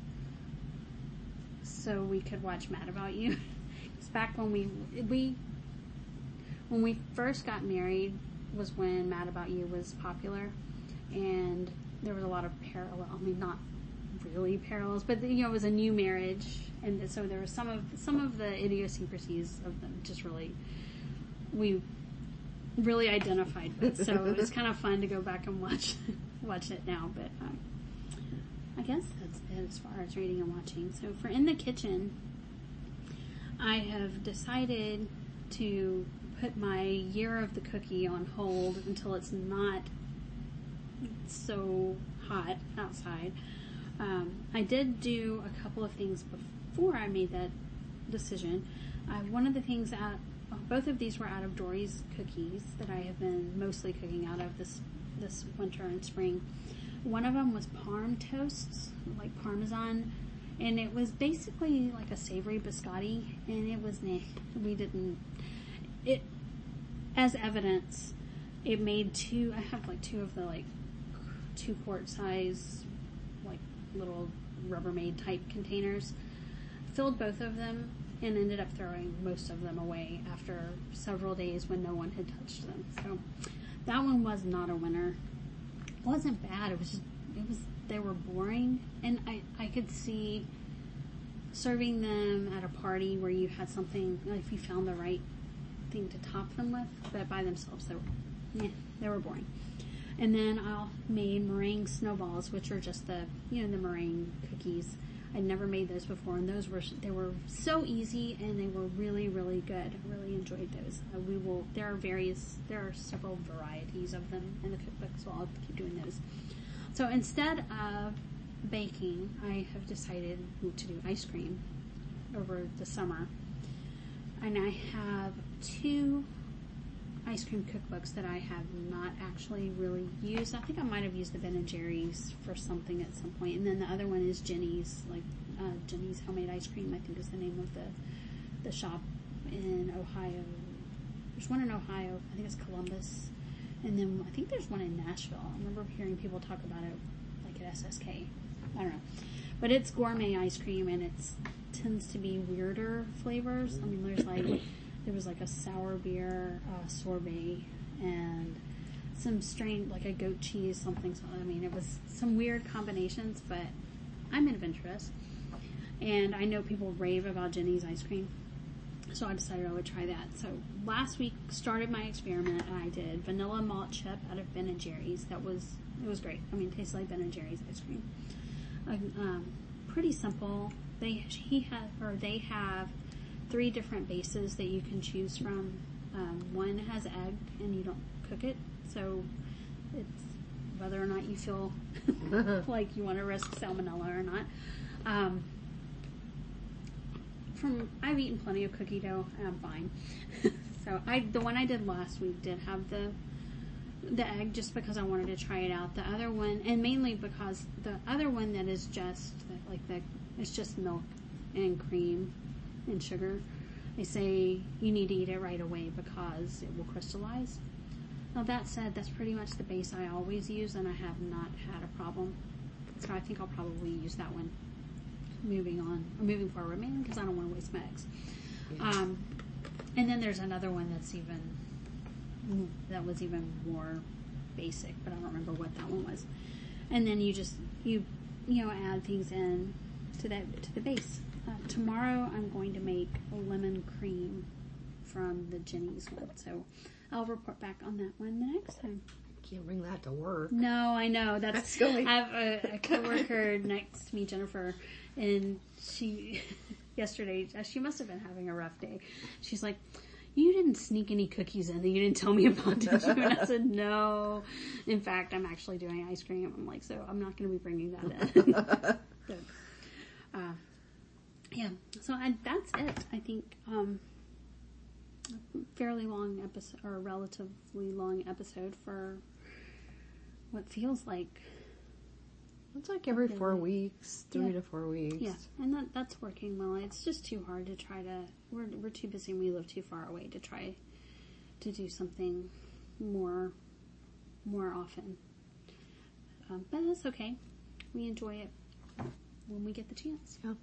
so we could watch Mad About You. It's back when we, we, when we first got married was when Mad About You was popular, and there was a lot of parallel, I mean, not really parallels, but you know, it was a new marriage, and so there was some of, some of the idiosyncrasies of them just really, we really identified with, so it was kind of fun to go back and watch watch it now, but um, I guess that's it as far as reading and watching. So for In the Kitchen, I have decided to put my year of the cookie on hold until it's not so hot outside. Um, I did do a couple of things before I made that decision. Uh, one of the things out, both of these were out of Dory's cookies that I have been mostly cooking out of this this winter and spring. One of them was Parm toasts, like Parmesan, and it was basically like a savory biscotti, and it was nah. We didn't. It, as evidence, it made two. I have like two of the like two quart size, like little Rubbermaid type containers. Filled both of them and ended up throwing most of them away after several days when no one had touched them. So that one was not a winner. It wasn't bad. It was just, it was, they were boring. And I, I could see serving them at a party where you had something, like if you found the right thing to top them with, but by themselves, they were, yeah, they were boring. And then I made meringue snowballs, which are just the, you know, the meringue cookies. I'd never made those before, and those were, they were so easy, and they were really, really good. I really enjoyed those. Uh, we will, there are various, there are several varieties of them in the cookbook, so I'll keep doing those. So instead of baking, I have decided to do ice cream over the summer. And I have two ice cream cookbooks that I have not actually really used. I think I might have used the Ben and Jerry's for something at some point. And then the other one is Jenny's, like uh, Jenny's Homemade Ice Cream, I think is the name of the the shop in Ohio. There's one in Ohio. I think it's Columbus. And then I think there's one in Nashville. I remember hearing people talk about it like at S S K. I don't know. But it's gourmet ice cream, and it tends to be weirder flavors. I mean, there's like... There was like a sour beer uh, sorbet and some strange, like a goat cheese, something. So, I mean, it was some weird combinations, but I'm adventurous. And I know people rave about Jenny's ice cream, so I decided I would try that. So last week started my experiment, and I did vanilla malt chip out of Ben and Jerry's. That was, it was great. I mean, it tastes like Ben and Jerry's ice cream. Um, pretty simple. They, he has, or they have three different bases that you can choose from. Um, one has egg, and you don't cook it, so it's whether or not you feel like you want to risk salmonella or not. Um, from I've eaten plenty of cookie dough, and I'm fine. So I the one I did last week did have the the egg, just because I wanted to try it out. The other one, and mainly because the other one that is just like the it's just milk and cream and sugar, they say you need to eat it right away because it will crystallize. Now that said, that's pretty much the base I always use, and I have not had a problem. So I think I'll probably use that one moving on, or moving forward, mainly because I don't want to waste my eggs. Yeah. Um, and then there's another one that's even, that was even more basic, but I don't remember what that one was. And then you just, you, you know, add things in to that, to the base. Uh, tomorrow I'm going to make a lemon cream from the Jenny's one, so I'll report back on that one the next time. I can't bring that to work. No, I know. That's, That's silly. I have a, a coworker next to me, Jennifer, and she, yesterday, she must have been having a rough day. She's like, you didn't sneak any cookies in that you didn't tell me about, did you? And I said, no. In fact, I'm actually doing ice cream. I'm like, so I'm not going to be bringing that in. So, uh, yeah, so I, that's it. I think um, a fairly long episode, or a relatively long episode for what feels like. It's like every four weeks, three yeah. to four weeks. Yeah, and that that's working well. It's just too hard to try to. We're we're too busy, and we live too far away to try to do something more more often. Um, but that's okay. We enjoy it when we get the chance. Yeah.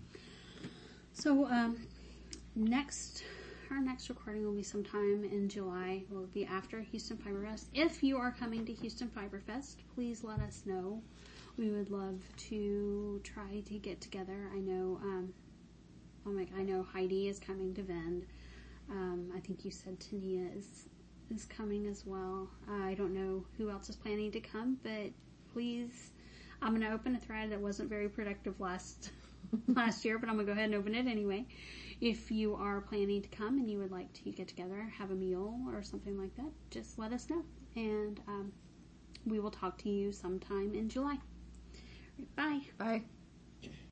So, um, next, our next recording will be sometime in July. It will be after Houston Fiber Fest. If you are coming to Houston Fiber Fest, please let us know. We would love to try to get together. I know, um, oh my, I know Heidi is coming to Vend. Um, I think you said Tania is, is coming as well. Uh, I don't know who else is planning to come, but please, I'm going to open a thread that wasn't very productive last last year, but I'm going to go ahead and open it anyway. if you are planning to come and you would like to get together, have a meal or something like that, just let us know. And um, we will talk to you sometime in July. Bye. Bye.